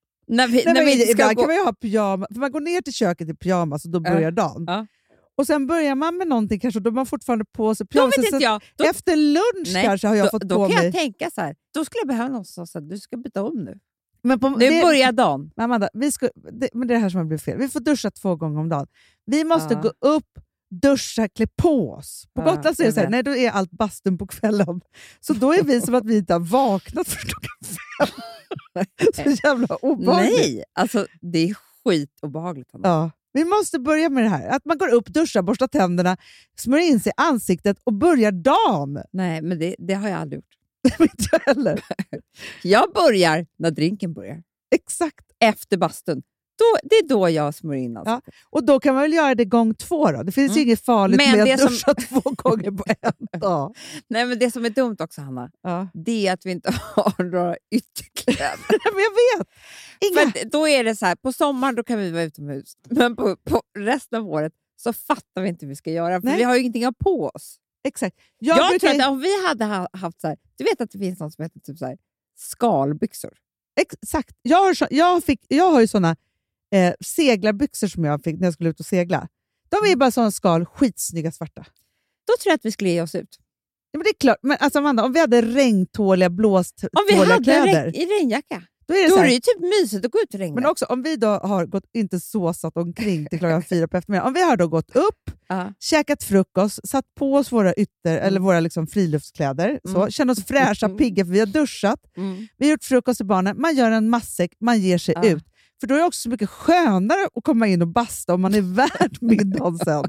Speaker 6: Ibland kan man ju ha pyjamas. För man går ner till köket i pyjamas och då börjar dagen. Och sen börjar man med någonting kanske, då man fortfarande på sig pyjamas. Efter lunch kanske har jag fått på mig.
Speaker 5: Då kan jag tänka så här. Då skulle jag behöva någon som sa att du ska byta om nu. Men nu börjar dagen.
Speaker 6: Amanda, men det är det här som har blivit fel. Vi får duscha 2 gånger om dagen. Vi måste gå upp, duscha, klä på oss. På Gotland så är det så här, nej, då är allt bastun på kvällen. Så då är vi som att vi inte har vaknat för klockan 5. Så jävla obehagligt.
Speaker 5: Nej, alltså det är skitobehagligt.
Speaker 6: Ja. Vi måste börja med det här. Att man går upp, duschar, borstar tänderna, smörjer in sig i ansiktet och börjar dagen.
Speaker 5: Nej, men det har jag aldrig gjort.
Speaker 6: Inte jag heller.
Speaker 5: Jag börjar när drinken börjar.
Speaker 6: Exakt.
Speaker 5: Efter bastun. Det är då jag smörjer in ansiktet.
Speaker 6: Ja. Och då kan man väl göra det gång 2 då. Det finns ju inget farligt med att duscha 2 gånger på en dag.
Speaker 5: Nej, men det som är dumt också, Hanna, det är att vi inte har några ytterkläder.
Speaker 6: Men jag vet!
Speaker 5: För då är det så här, på sommaren då kan vi vara utomhus. Men på resten av året så fattar vi inte hur vi ska göra. För vi har ju ingenting att ha på oss.
Speaker 6: Exakt.
Speaker 5: Jag tror att om vi hade haft så här, du vet att det finns något som heter typ så här, skalbyxor.
Speaker 6: Exakt. Jag har ju såna seglarbyxor som jag fick när jag skulle ut och segla. De är bara såna skitsnygga svarta.
Speaker 5: Då tror jag att vi skulle ge oss ut.
Speaker 6: Ja, men det är klart. Men alltså Amanda, om vi hade regntåliga, blåståliga kläder.
Speaker 5: Om vi hade i regnjacka.
Speaker 6: Då är
Speaker 5: det ju typ mysigt att gå ut i regnet.
Speaker 6: Men också om vi då har gått, inte såsat omkring till klockan 4 på eftermiddagen. Om vi har då gått upp, käkat frukost, satt på oss våra eller våra liksom friluftskläder. Så, känner oss fräscha, pigga för vi har duschat. Vi har gjort frukost till barnen. Man gör en matsäck, man ger sig ut. För då är det också så mycket skönare att komma in och basta om man är värd middagen sen.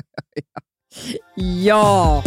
Speaker 5: Ja!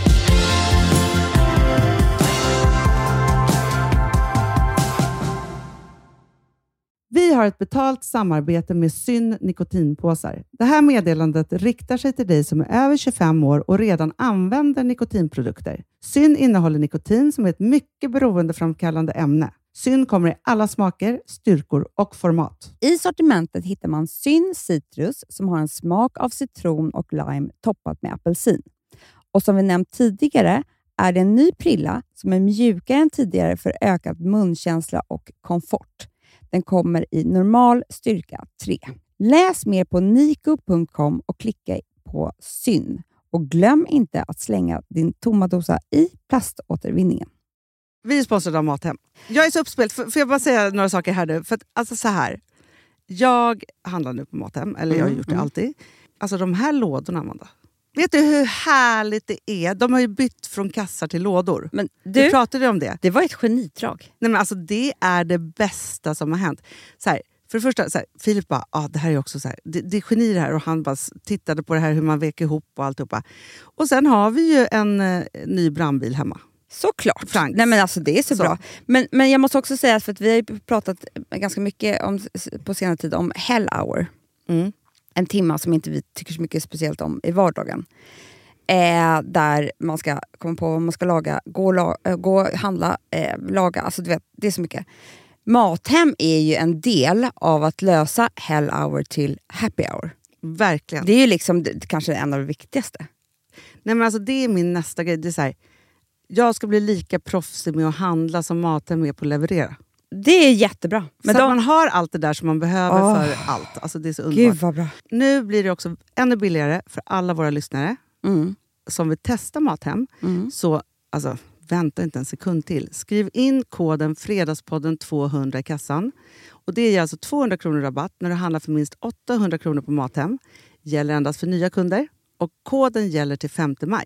Speaker 6: Vi har ett betalt samarbete med Syn nikotinpåsar. Det här meddelandet riktar sig till dig som är över 25 år och redan använder nikotinprodukter. Syn innehåller nikotin som är ett mycket beroendeframkallande ämne. Syn kommer i alla smaker, styrkor och format.
Speaker 5: I sortimentet hittar man Syn Citrus som har en smak av citron och lime toppat med apelsin. Och som vi nämnt tidigare är det en ny prilla som är mjukare än tidigare för ökad munkänsla och komfort. Den kommer i normal styrka 3. Läs mer på niko.com och klicka på Syn. Och glöm inte att slänga din tomma dosa i plaståtervinningen.
Speaker 6: Vi är sponsrade av Mathem. Jag är så uppspelt. Får jag bara säga några saker här nu? För att, alltså så här. Jag handlar nu på Mathem. Eller jag har gjort det alltid. Alltså de här lådorna, Amanda. Vet du hur härligt det är? De har ju bytt från kassar till lådor. Men du pratade om det.
Speaker 5: Det var ett genidrag.
Speaker 6: Nej, men alltså det är det bästa som har hänt. Så här, för det första, så här, Filip bara, det här är också så här, det är geni det här. Och han bara tittade på det här hur man veker ihop och alltihopa. Och sen har vi ju en ny brandbil hemma.
Speaker 5: Såklart.
Speaker 6: Franks.
Speaker 5: Nej, men alltså det är så bra. Men jag måste också säga, för att vi har ju pratat ganska mycket på senare tid om hell hour. En timma som inte vi tycker så mycket speciellt om i vardagen. Där man ska komma på vad man ska laga, gå handla, laga. Alltså du vet, det är så mycket. Mathem är ju en del av att lösa hell hour till happy hour.
Speaker 6: Verkligen.
Speaker 5: Det är ju liksom kanske en av de viktigaste.
Speaker 6: Nej, men alltså, det är min nästa grej. Det är så här, jag ska bli lika proffsig med att handla som Mathem är på att leverera.
Speaker 5: Det är jättebra.
Speaker 6: Men så man har allt det där som man behöver för allt. Alltså det är så underbart.
Speaker 5: Gud vad bra.
Speaker 6: Nu blir det också ännu billigare för alla våra lyssnare som vill testa Mathem. Så alltså, vänta inte en sekund till. Skriv in koden Fredagspodden 200 i kassan. Och det ger alltså 200 kronor rabatt när du handlar för minst 800 kronor på Mathem. Gäller endast för nya kunder. Och koden gäller till 5 maj.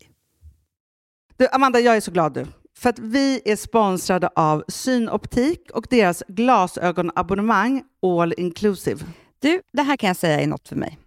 Speaker 6: Du, Amanda, jag är så glad nu. För att vi är sponsrade av Synoptik och deras glasögonabonnemang All Inclusive.
Speaker 5: Du, det här kan jag säga är något för mig.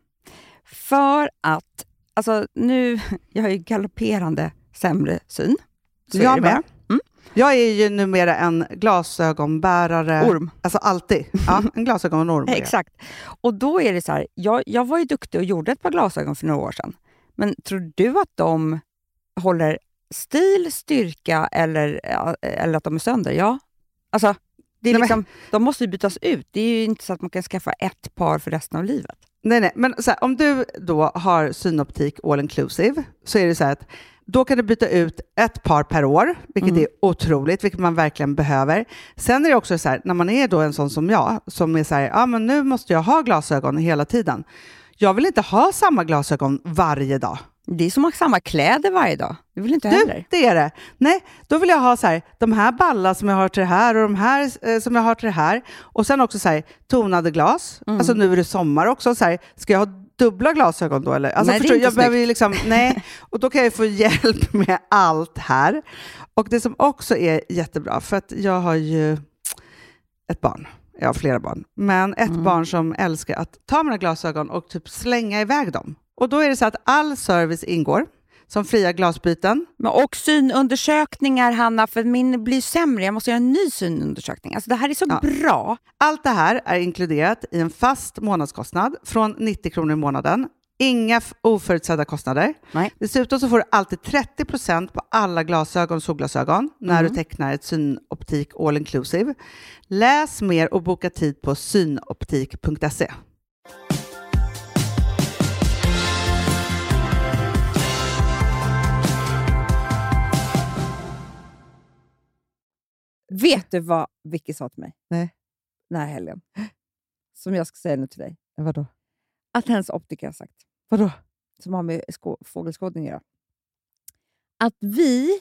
Speaker 5: För att, alltså nu, jag har ju galopperande sämre syn. Så
Speaker 6: jag
Speaker 5: är det med.
Speaker 6: Jag är ju numera en glasögonbärare.
Speaker 5: Orm.
Speaker 6: Alltså alltid. Ja, en glasögonorm.
Speaker 5: Exakt. Och då är det så här, jag var ju duktig och gjorde ett par glasögon för några år sedan. Men tror du att de håller stil, styrka eller att de är sönder? Ja. Alltså, det är liksom, de måste ju bytas ut. Det är ju inte så att man kan skaffa ett par för resten av livet.
Speaker 6: Nej. Men så här, om du då har Synoptik All Inclusive så är det så här att då kan du byta ut ett par per år, vilket är otroligt, vilket man verkligen behöver. Sen är det också så här, när man är då en sån som jag, som är så här, men nu måste jag ha glasögon hela tiden. Jag vill inte ha samma glasögon varje dag.
Speaker 5: Det är som att ha samma kläder varje dag. Det vill inte heller.
Speaker 6: Det är det. Nej, då vill jag ha så här, de här ballar som jag har till det här och de här som jag har till det här. Och sen också så här, tonade glas. Alltså nu är det sommar också. Så här, ska jag ha dubbla glasögon då? Eller? Alltså,
Speaker 5: nej,
Speaker 6: förstår, jag behöver ju liksom, nej. Och då kan jag få hjälp med allt här. Och det som också är jättebra, för att jag har ju ett barn. Jag har flera barn. Men ett barn som älskar att ta mina glasögon och typ slänga iväg dem. Och då är det så att all service ingår. Som fria glasbyten.
Speaker 5: Och synundersökningar, Hanna, för min blir sämre. Jag måste göra en ny synundersökning. Alltså det här är så bra. Allt
Speaker 6: det här är inkluderat i en fast månadskostnad från 90 kronor i månaden. Inga oförutsedda kostnader.
Speaker 5: Nej.
Speaker 6: Dessutom så får du alltid 30% på alla glasögon och solglasögon när du tecknar ett Synoptik All Inclusive. Läs mer och boka tid på synoptik.se.
Speaker 5: Vet du vad Vicky sa till mig?
Speaker 6: Nej.
Speaker 5: Den här helgen. Som jag ska säga nu till dig.
Speaker 6: Vadå?
Speaker 5: Att hennes optiker har sagt.
Speaker 6: Vadå?
Speaker 5: Som har med fågelskådning att göra. Att vi,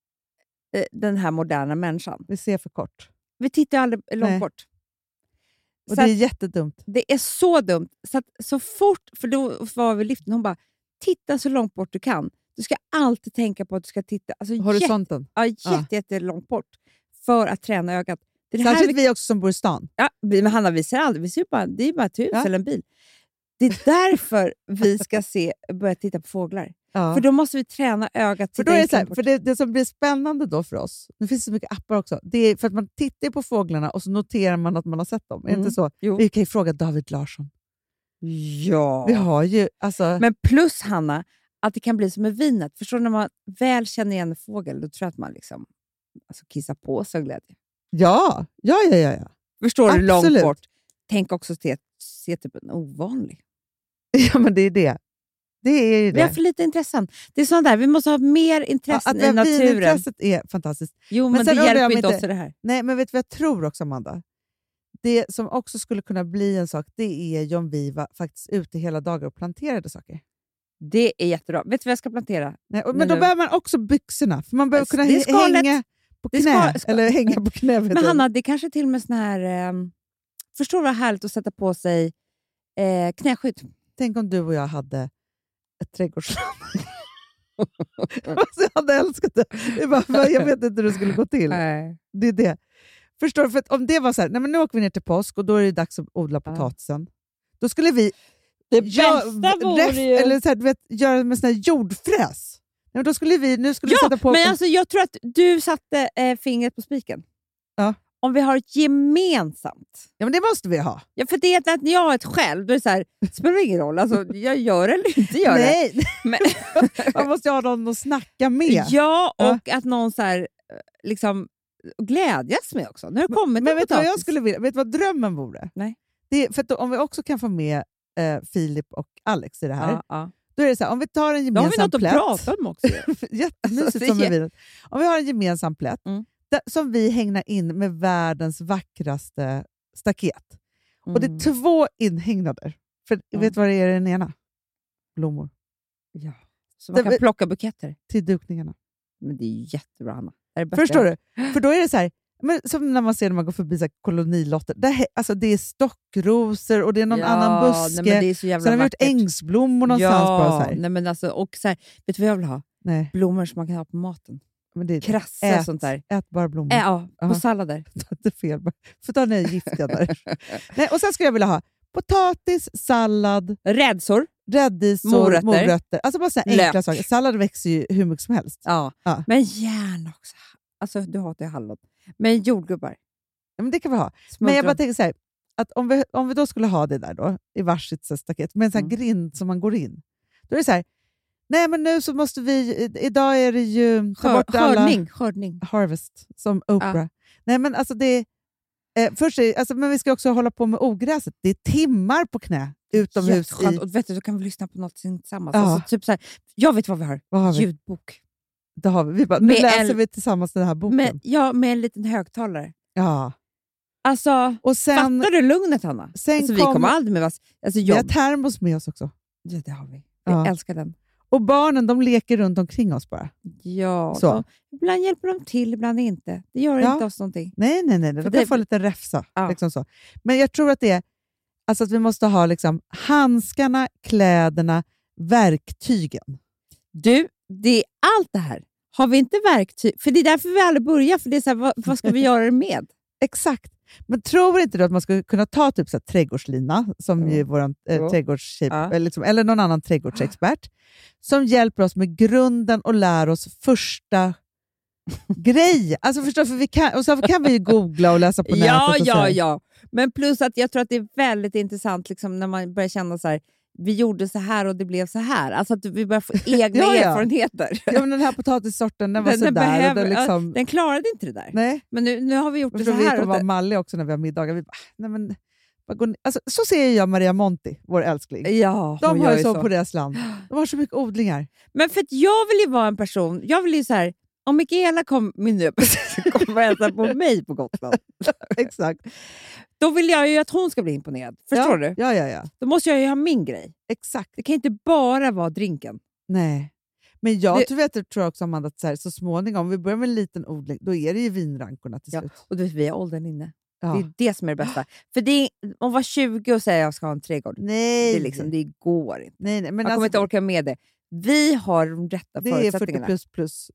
Speaker 5: den här moderna människan.
Speaker 6: Vi ser för kort.
Speaker 5: Vi tittar aldrig långt bort.
Speaker 6: Och det är jättedumt.
Speaker 5: Det är så dumt. Så fort, för då var vi i liften, hon bara, titta så långt bort du kan. Du ska alltid tänka på att du ska titta. Alltså,
Speaker 6: horisonten?
Speaker 5: Jättelångt bort. För att träna ögat. Det är
Speaker 6: särskilt vi också som bor i stan.
Speaker 5: Ja, men Hanna, vi ser aldrig. Vi ser bara, det är bara ett hus eller en bil. Det är därför vi ska börja titta på fåglar. Ja. För då måste vi träna ögat.
Speaker 6: För, då är det, så här, för det som blir spännande då för oss, nu finns det så mycket appar också, det är för att man tittar på fåglarna och så noterar man att man har sett dem. Är det inte så? Jo. Vi kan ju fråga David Larsson.
Speaker 5: Ja.
Speaker 6: Vi har ju, alltså...
Speaker 5: Men plus, Hanna, att det kan bli som med vinet. Förstår du, när man väl känner igen en fågel, då tror jag att man liksom kissar på sig glädje.
Speaker 6: Ja.
Speaker 5: Förstår
Speaker 6: absolut.
Speaker 5: Du långt bort. Tänk också se typ en ovanlig.
Speaker 6: Ja, men det är det. Det är ju det.
Speaker 5: Vi har för lite intressen. Det är sånt där, vi måste ha mer intressen i naturen.
Speaker 6: Intresset är fantastiskt.
Speaker 5: Jo, men det hjälper inte oss i det här.
Speaker 6: Nej, men vet du vad jag tror också, Amanda? Det som också skulle kunna bli en sak, det är ju om vi var faktiskt ute hela dagar och planterade saker.
Speaker 5: Det är jättebra. Vet du vad jag ska plantera?
Speaker 6: Nej, men då behöver man också byxorna. För man behöver kunna hänga på knä. Eller hänga på knä.
Speaker 5: Men Hanna, det är kanske till och med sån här... förstår du vad härligt att sätta på sig knäskydd?
Speaker 6: Tänk om du och jag hade ett trädgårdsland. Alltså, jag hade älskat det. Jag vet inte hur det skulle gå till.
Speaker 5: Nej.
Speaker 6: Det är det. Förstår du? För att om det var så här, nej men nu åker vi ner till påsk och då är det dags att odla potatisen. Då skulle vi
Speaker 5: det bästa vore ju...
Speaker 6: Eller så här, du vet, göra med sån här jordfräs. men då skulle vi sätta på...
Speaker 5: men alltså, jag tror att du satte fingret på spiken.
Speaker 6: Ja.
Speaker 5: Om vi har ett gemensamt.
Speaker 6: Ja, men det måste vi ha.
Speaker 5: Ja, för det är att när jag har ett själv, då är det så här, spelar ingen roll. Alltså, jag gör eller inte gör
Speaker 6: Nej.
Speaker 5: det. Men...
Speaker 6: Man måste ha någon att snacka med.
Speaker 5: Ja, och att någon så här, liksom glädjas med också. När det kommer
Speaker 6: men vet du vad jag skulle vilja? Vet du vad drömmen vore?
Speaker 5: Nej.
Speaker 6: För att om vi också kan få med Filip och Alex i det här.
Speaker 5: Ja.
Speaker 6: Då är det så här, om vi tar en gemensam plätt.
Speaker 5: Då har vi något att prata om också.
Speaker 6: Jättemysigt som vi. Om vi har en gemensam plätt som vi hängnar in med världens vackraste staket. Och det är 2 inhägnader. För vet du vad det är i den ena? Blommor.
Speaker 5: Ja. Så man kan plocka buketter.
Speaker 6: Till dukningarna.
Speaker 5: Men det är ju jättebra, Hanna.
Speaker 6: Förstår du? För då är det så här, men som när man ser när man går förbi så här kolonilotter. Alltså det är stockrosor och det är någon annan buske.
Speaker 5: Nej, men det är så jävla
Speaker 6: så har vi gjort ängsblommor någonstans. Bara så här.
Speaker 5: Nej, men alltså, och så här, vet du vad jag vill ha?
Speaker 6: Nej.
Speaker 5: Blommor som man kan ha på maten.
Speaker 6: Men det är
Speaker 5: krassa och sånt där.
Speaker 6: Ät bara blommor.
Speaker 5: Ja, på sallader.
Speaker 6: Det är fel. För då är det giftiga där. Nej, och sen skulle jag vilja ha potatis, sallad,
Speaker 5: rädisor,
Speaker 6: morötter. Alltså bara så här enkla saker. Sallad växer ju hur mycket som helst.
Speaker 5: Ja. Men gärna också. Alltså du hatar ju hallon. Men jordgubbar.
Speaker 6: Ja, men det kan vi ha. Men jag bara tänker så här, att om vi då skulle ha det där då i varsitt staket med en sån här grind som man går in. Då är det så här, nej men nu så måste vi, idag är det ju
Speaker 5: skördning.
Speaker 6: Harvest som Oprah. Ja. Nej men alltså det först men vi ska också hålla på med ogräset. Det är timmar på knä utomhus i...
Speaker 5: Och vet du, då kan vi lyssna på något tillsammans. Ja. Alltså, typ så här, jag vet vad vi har. Ljudbok.
Speaker 6: Det har vi. Nu läser vi tillsammans den här boken.
Speaker 5: Med en liten högtalare.
Speaker 6: Ja.
Speaker 5: Alltså, och sen, fattar du lugnet, Hanna? Alltså, vi kommer aldrig med
Speaker 6: vi har termos med oss också.
Speaker 5: Ja, det har vi. Jag älskar den.
Speaker 6: Och barnen, de leker runt omkring oss bara.
Speaker 5: Ja, så. Ibland hjälper de till, ibland inte. Det gör inte oss någonting.
Speaker 6: Nej. De kan få lite räfsa. Ja. Liksom så. Men jag tror att det är alltså att vi måste ha liksom handskarna, kläderna, verktygen.
Speaker 5: Du, det är allt det här. Har vi inte verktyg? För det är därför vi aldrig börjar. För det är så här, vad ska vi göra det med?
Speaker 6: Exakt. Men tror inte du att man skulle kunna ta typ så här, trädgårdslina, som ju är vår trädgårdstjej, liksom, eller någon annan trädgårdsexpert, som hjälper oss med grunden och lär oss första grej. Alltså förstår, för vi kan, och så kan vi ju googla och läsa på nätet.
Speaker 5: Ja. Men plus att jag tror att det är väldigt intressant liksom, när man börjar känna så här, vi gjorde så här och det blev så här. Alltså att vi börjar få egna erfarenheter.
Speaker 6: Ja, men den här potatissorten, den var så där.
Speaker 5: Den klarade inte det där.
Speaker 6: Nej.
Speaker 5: Men nu har vi gjort det så här.
Speaker 6: Vi kommer vara malliga också när vi har middagar. Vi bara, alltså, så ser jag Maria Monti, vår älskling.
Speaker 5: Ja,
Speaker 6: de har ju så på deras land. De har så mycket odlingar.
Speaker 5: Men för att jag vill ju vara en person, jag vill ju så här, om Mikaela kommer hälsa på mig på Gotland.
Speaker 6: Exakt.
Speaker 5: Då vill jag ju att hon ska bli imponerad. Förstår du?
Speaker 6: Ja.
Speaker 5: Då måste jag ju ha min grej.
Speaker 6: Exakt.
Speaker 5: Det kan inte bara vara drinken.
Speaker 6: Nej. Men jag tror också, Amanda, att så småningom, om vi börjar med en liten odling, då är det ju vinrankorna till slut.
Speaker 5: Och du vet, vi har åldern inne. Ja. Det är det som är det bästa. För det är, om var 20 och säger jag ska ha en trädgård.
Speaker 6: Nej.
Speaker 5: Det går inte.
Speaker 6: Nej, men
Speaker 5: man kommer inte orka med det. Vi har de rätta förutsättningarna.
Speaker 6: Det är 40 plus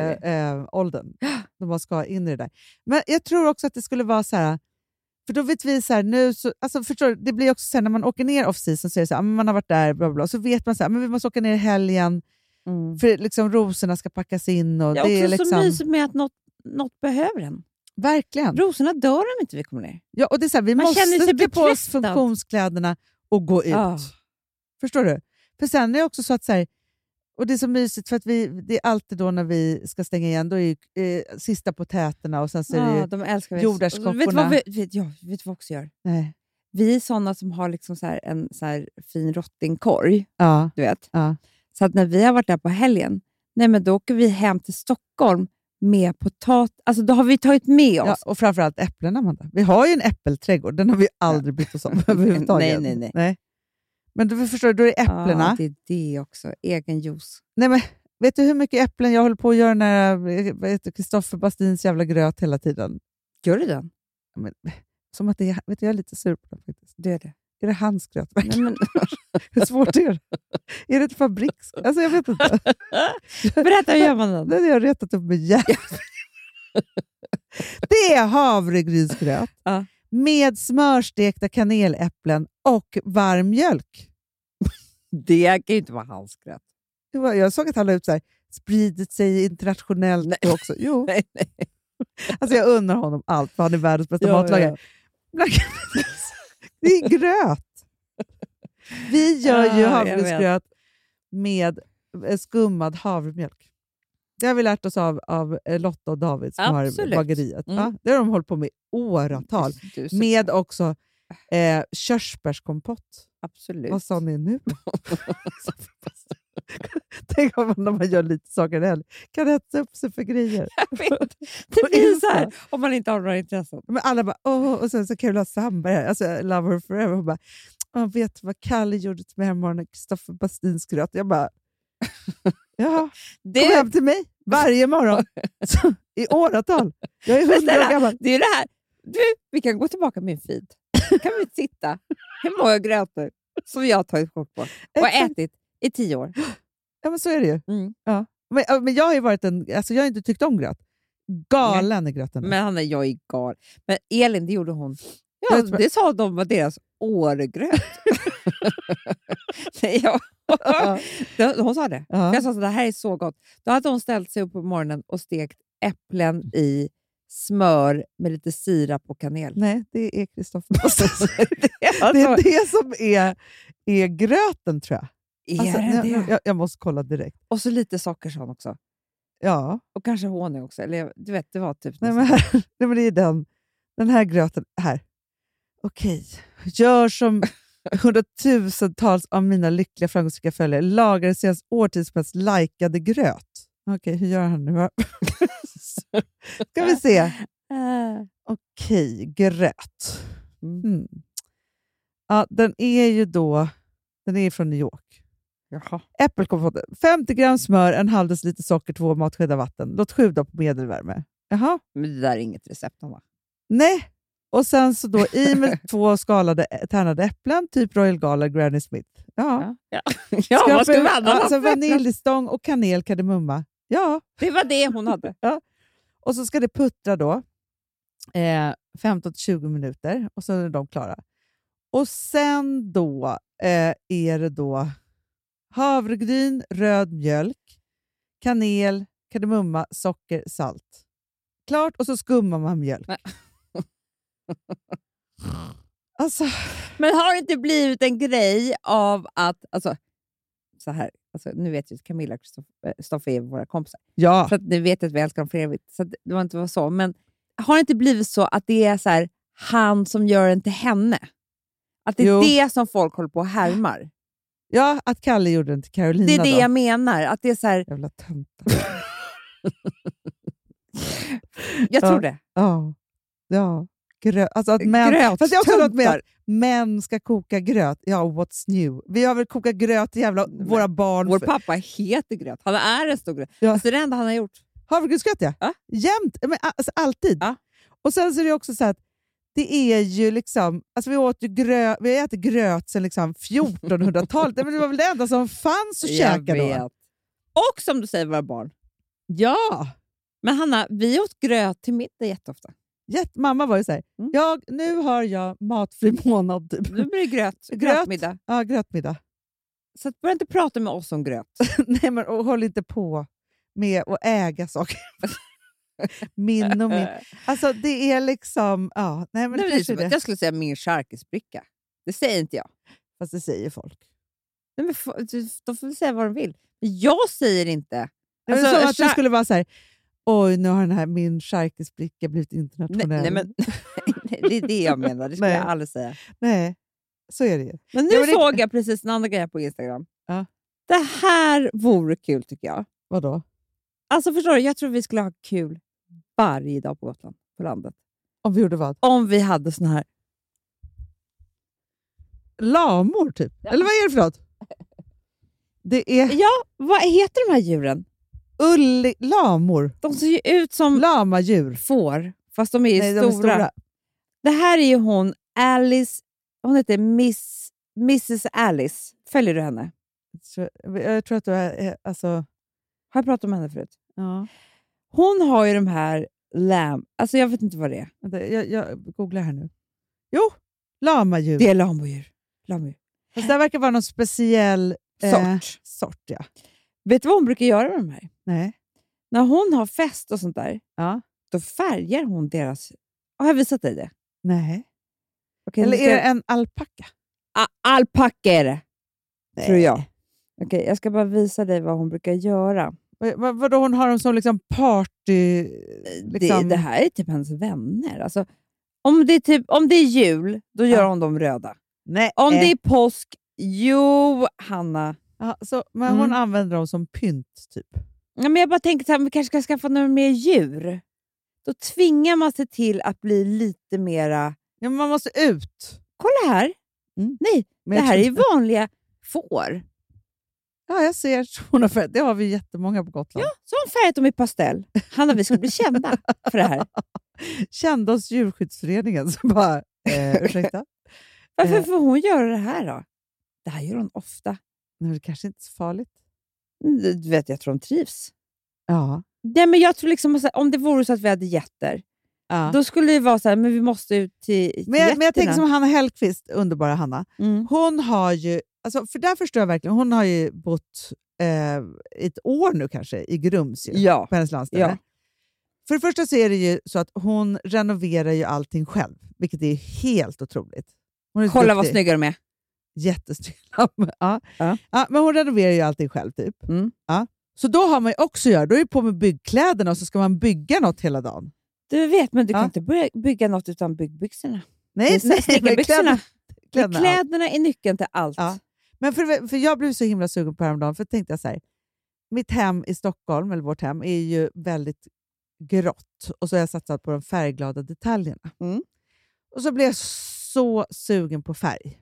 Speaker 6: åldern. De bara ska in i det där. Men jag tror också att det skulle vara så här. För då vet vi så här, nu så, alltså förstår du, det blir också så här, när man åker ner off-season så är det så här, man har varit där bla bla, så vet man så här, men vi måste åka ner i helgen för liksom rosorna ska packas in och
Speaker 5: det är också så mysigt med att något behöver en.
Speaker 6: Verkligen.
Speaker 5: Rosorna dör om inte vi kommer ner.
Speaker 6: Ja, och det är så här, vi måste ta på oss funktionskläderna och gå ut. Förstår du? För sen är det också så att så här, och det är så mysigt för att det är alltid då när vi ska stänga igen, då är sista potäterna och sen så är det
Speaker 5: de älskar
Speaker 6: jordärtskockorna.
Speaker 5: Vet du vad vi också gör?
Speaker 6: Nej.
Speaker 5: Vi är sådana som har liksom så här en så här fin rottingkorg. Du vet.
Speaker 6: Ja.
Speaker 5: Så att när vi har varit där på helgen, men då åker vi hem till Stockholm med potatis. Alltså då har vi tagit med oss.
Speaker 6: Ja, och framförallt äpplen, Amanda. Vi har ju en äppelträdgård, den har vi aldrig brytt oss om överhuvudtaget.
Speaker 5: Nej.
Speaker 6: Men du förstår, då är det äpplena.
Speaker 5: Ja, det är det också. Egen juice.
Speaker 6: Nej, men vet du hur mycket äpplen jag håller på att göra när Kristoffer Bastins jävla gröt hela tiden?
Speaker 5: Gör du den?
Speaker 6: Men, som att jag är lite sur på det faktiskt.
Speaker 5: Det är det.
Speaker 6: Är det hans gröt? Hur svårt är det? Är det ett fabriks? Alltså jag vet inte.
Speaker 5: Berätta, hur gör man den?
Speaker 6: Den har jag retat upp med hjälp. Det är havregrynsgröt. Med smörstekta kaneläpplen och varm mjölk.
Speaker 5: Det kan ju inte vara hans gröt.
Speaker 6: Jag såg att han la ut så här, spridit sig internationellt också. Jo.
Speaker 5: Nej.
Speaker 6: Alltså jag undrar honom allt, för han är världens bästa matlagare. Ja. Det är gröt. Vi gör ju havregrynsgröt med skummad havremjölk. Det har vi lärt oss av Lotta och David som har bageriet. Ja, det har de hållit på med åratal. Med också körsbärskompott.
Speaker 5: Absolut.
Speaker 6: Vad sa ni nu? Tänk om när man gör lite saker kan det äta upp sig för grejer.
Speaker 5: Jag vet. Det blir så här om man inte har några intressen.
Speaker 6: Men alla bara, och sen så Carola Sandberg här, alltså Love Her Forever, hon bara, vet vad Kalle gjorde till mig häromorgonen, Kristoffer Bastins gröt. Jag bara, ja, kom hem till mig varje morgon i åratal. Jag är 100 år gammal.
Speaker 5: Det är det här. Vi kan gå tillbaka med min feed. Kan vi titta hur många grötor som jag har tagit kort på och ätit i 10 år.
Speaker 6: Ja, men så är det ju.
Speaker 5: Mm.
Speaker 6: Ja. Men jag har ju varit jag har inte tyckt om gröt. Galen i gröten.
Speaker 5: Men jag är gal. Men Elin, det gjorde hon. Ja, det sa de var deras årgröt. Nej, hon sa det.
Speaker 6: Ja.
Speaker 5: Jag sa så det här är så gott. Då hade hon ställt sig upp på morgonen och stekt äpplen i smör med lite sirap och kanel.
Speaker 6: Nej, det är Kristoffer. Det är det som är gröten, tror jag. Jag måste kolla direkt.
Speaker 5: Och så lite socker sa hon också.
Speaker 6: Ja.
Speaker 5: Och kanske honung också. Eller du vet, det var typ...
Speaker 6: Nej, men det är den här gröten här. Okej. Gör som 100,000-tals av mina lyckliga framgångsrika följare. Lagar senast årtidsmest likade gröt. Okej, hur gör han nu? Ska vi se. Okej, gröt. Mm. Ja, den är från New York.
Speaker 5: Jaha.
Speaker 6: Äppelkompott. 50 gram smör, en halv deciliter socker, 2 matskedar vatten. Låt sjuda på medelvärme. Jaha.
Speaker 5: Men det där är inget recept, va?
Speaker 6: Nej. Och sen så då i med 2 skalade tärnade äpplen, typ Royal Gala, Granny Smith. Ja,
Speaker 5: vad ska vi använda?
Speaker 6: Alltså vaniljstång och kanel, kardemumma. Ja.
Speaker 5: Det var det hon hade.
Speaker 6: Ja. Och så ska det puttra då 15-20 minuter och så är de klara. Och sen då är det då havregryn, röd mjölk, kanel, kardemumma, socker, salt. Klart, och så skummar man mjölk. Alltså.
Speaker 5: Men har det inte blivit en grej av att, alltså, så här, alltså, nu vet ju Camilla och Kristoffer är våra kompisar.
Speaker 6: Ja.
Speaker 5: Så att ni vet att vi älskar dem för evigt. Så att det var inte så. Men har det inte blivit så att det är så här, han som gör den till henne? Att det är det som folk håller på och härmar?
Speaker 6: Ja, att Kalle gjorde den till Carolina.
Speaker 5: Det är det
Speaker 6: då.
Speaker 5: jag menar. Att det är så här...
Speaker 6: Jävla tönta.
Speaker 5: Jag tror det.
Speaker 6: Ja. Alltså att män, fast jag har också något med att män ska koka gröt. Ja, what's new? Vi har väl kokat gröt till våra barn.
Speaker 5: Vår pappa heter gröt. Han är en stor gröt.
Speaker 6: Ja.
Speaker 5: Alltså, det är det enda han har gjort.
Speaker 6: Havregrynsgröt, ja. Jämt. Men, alltså, alltid. Ja. Och sen så är det också så att det är ju liksom... Alltså vi har ätit gröt sedan liksom 1400-talet. Men det var väl det enda som fanns att käka då.
Speaker 5: Och som du säger, våra barn.
Speaker 6: Ja.
Speaker 5: Men Hanna, vi åt gröt till middag jätteofta.
Speaker 6: Mamma var ju så här, nu har jag matfri månad. Typ.
Speaker 5: Nu blir det grötmiddag.
Speaker 6: Ja, grötmiddag.
Speaker 5: Så att börja inte prata med oss om gröt.
Speaker 6: Nej, men och håll inte på med att äga saker. Min och min. Alltså det är liksom... Ja, nej, men
Speaker 5: det är jag skulle säga min charkisbricka. Det säger inte jag.
Speaker 6: Fast det säger folk.
Speaker 5: Nej, men de får säga vad de vill. Men jag säger inte.
Speaker 6: Alltså, som att det skulle vara så här... Oj, nu har min charkisbricka blivit internationell.
Speaker 5: Nej, men det är det jag menar. Det skulle jag aldrig säga.
Speaker 6: Nej, så är det ju.
Speaker 5: Men nu såg jag precis en annan grej på Instagram.
Speaker 6: Ja.
Speaker 5: Det här vore kul, tycker jag.
Speaker 6: Vadå?
Speaker 5: Alltså förstår du, jag tror vi skulle ha kul varje dag på Gotland, på landet.
Speaker 6: Om vi gjorde vad?
Speaker 5: Om vi hade såna här...
Speaker 6: Lamor, typ? Ja. Eller vad är det för något? Det är...
Speaker 5: Ja, vad heter de här djuren?
Speaker 6: Lamor.
Speaker 5: De ser ju ut som
Speaker 6: lamadjur.
Speaker 5: Får, fast de är ju
Speaker 6: stora.
Speaker 5: De är stora. Det här är ju hon, Alice. Hon heter Mrs. Alice. Följer du henne?
Speaker 6: Jag tror att du är... Alltså...
Speaker 5: Har jag pratat om henne förut?
Speaker 6: Ja.
Speaker 5: Hon har ju de här Alltså jag vet inte vad det är.
Speaker 6: Jag googlar här nu. Jo, lamadjur.
Speaker 5: Det är lamadjur.
Speaker 6: Fast det verkar vara någon speciell...
Speaker 5: Sort,
Speaker 6: ja.
Speaker 5: Vet du vad hon brukar göra med de här?
Speaker 6: Nej.
Speaker 5: När hon har fest och sånt där,
Speaker 6: Ja.
Speaker 5: då färgar hon deras... Har jag visat dig det?
Speaker 6: Nej.
Speaker 5: Okej,
Speaker 6: Eller är det en alpacka?
Speaker 5: Alpacka är det,
Speaker 6: Nej.
Speaker 5: tror jag. Okej, jag ska bara visa dig vad hon brukar göra.
Speaker 6: Vadå, hon har dem som liksom party... Liksom...
Speaker 5: Det här är typ hennes vänner. Alltså, om det är jul, då gör hon dem röda.
Speaker 6: Nej.
Speaker 5: Om det är påsk, jo, Hanna.
Speaker 6: Ja, men hon använder dem som pynt, typ.
Speaker 5: Ja, men jag bara tänker så här, vi kanske ska skaffa några mer djur. Då tvingar man sig till att bli lite mera...
Speaker 6: Ja, men man måste ut.
Speaker 5: Kolla här. Nej,
Speaker 6: Men
Speaker 5: det här är vanliga får.
Speaker 6: Ja, jag ser. Hon har färgat. Det har vi jättemånga på Gotland.
Speaker 5: Ja, så har hon färgat dem i pastell. Hanna, vi ska bli kända för det här.
Speaker 6: Kände oss djurskyddsföreningen så bara, ursäkta.
Speaker 5: Varför får hon göra det här då? Det här gör hon ofta.
Speaker 6: Men det kanske inte är så farligt.
Speaker 5: Du vet, jag tror de trivs.
Speaker 6: Ja.
Speaker 5: Nej, men jag tror liksom, om det vore så att vi hade getter, då skulle det vara så här, men vi måste ut till
Speaker 6: men jag tänker som Hanna Hellqvist, underbara Hanna. Hon har ju, alltså, för där förstår jag verkligen, hon har ju bott ett år nu kanske i Grums på hennes landställe. Ja. För det första så är det ju så att hon renoverar ju allting själv, vilket är helt otroligt.
Speaker 5: Kolla vad snygga de är.
Speaker 6: Jättesnygga. Ja, men hon renoverar ju allting själv typ. Ja. Så då har man ju också då är det på med byggkläderna och så ska man bygga något hela dagen.
Speaker 5: Du vet, men du kan inte börja bygga något utan byggbyxorna.
Speaker 6: Nej,
Speaker 5: kläderna är nyckeln till allt.
Speaker 6: Ja. Men för jag blev så himla sugen på häromdagen, för tänkte jag så här, mitt hem i Stockholm, eller vårt hem, är ju väldigt grått. Och så har jag satsat på de färgglada detaljerna. Och så blev jag så sugen på färg.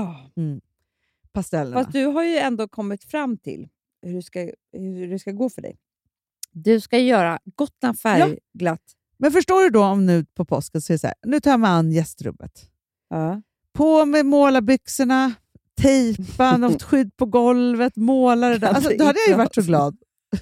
Speaker 6: Pastellerna.
Speaker 5: Fast du har ju ändå kommit fram till hur det ska gå för dig. Du ska göra Gotland färgglatt.
Speaker 6: Men förstår du då om nu på påsken så är det så här, nu tar man an gästrummet. På med målarbyxorna, tejpa något skydd på golvet, måla det där. Alltså, då hade jag ju varit så glad.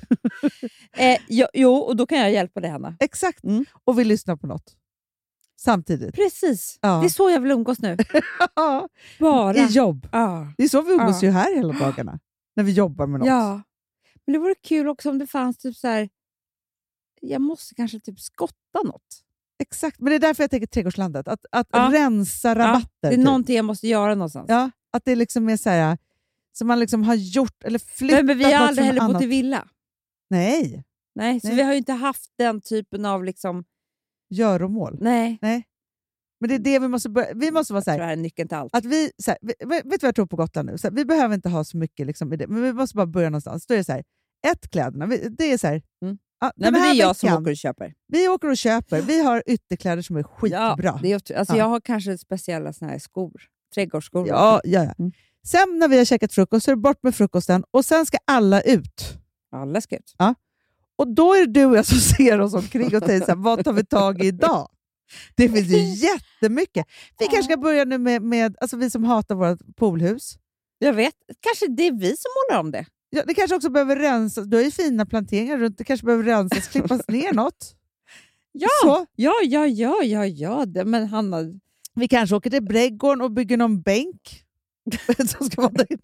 Speaker 5: Jo, och då kan jag hjälpa dig, Hanna.
Speaker 6: Exakt. Och vi lyssnar på något. Samtidigt.
Speaker 5: Precis. Ja. Det är så jag vill umgås nu. Bara.
Speaker 6: I jobb. Det är så vi umgås ju här hela dagarna. När vi jobbar med något.
Speaker 5: Ja. Men det vore kul också om det fanns typ så här. Jag måste kanske typ skotta något.
Speaker 6: Exakt. Men det är därför jag tänker trädgårdslandet. Att rensa rabatter.
Speaker 5: Det är
Speaker 6: typ.
Speaker 5: Någonting jag måste göra någonstans.
Speaker 6: Ja. Att det liksom är så här. Som man liksom har gjort eller flyttat.
Speaker 5: Men vi har aldrig heller bott i villa.
Speaker 6: Nej.
Speaker 5: Så vi har ju inte haft den typen av liksom...
Speaker 6: göromål.
Speaker 5: Nej.
Speaker 6: Men det är det vi måste börja. Vi måste vara så här.
Speaker 5: Jag tror det är nyckeln till allt.
Speaker 6: Att vi, så här, vet du vad jag tror på Gotland nu? Så här, vi behöver inte ha så mycket liksom, i det, men vi måste bara börja någonstans. Då är det så här, kläderna. Det är så här.
Speaker 5: Nej, men det är jag som åker och köper.
Speaker 6: Vi åker och köper. Vi har ytterkläder som är skitbra.
Speaker 5: Jag har kanske speciella såna här skor. Trädgårdsskor.
Speaker 6: Ja. Sen när vi har käkat frukost så är det bort med frukosten. Och sen ska alla ut.
Speaker 5: Alla ska ut.
Speaker 6: Ja. Och då är det du och jag som ser oss omkring och tänker så här, vad tar vi tag i idag? Det finns ju jättemycket. Vi kanske ska börja nu med alltså vi som hatar vårt poolhus.
Speaker 5: Jag vet. Kanske det är vi som målar om det.
Speaker 6: Ja, det kanske också behöver rensas. Du har ju fina planteringar runt. Det kanske behöver rensas, klippas ner något.
Speaker 5: Ja. Men Hanna...
Speaker 6: Vi kanske åker till Brädgården och bygger någon bänk. som ska vara där inne.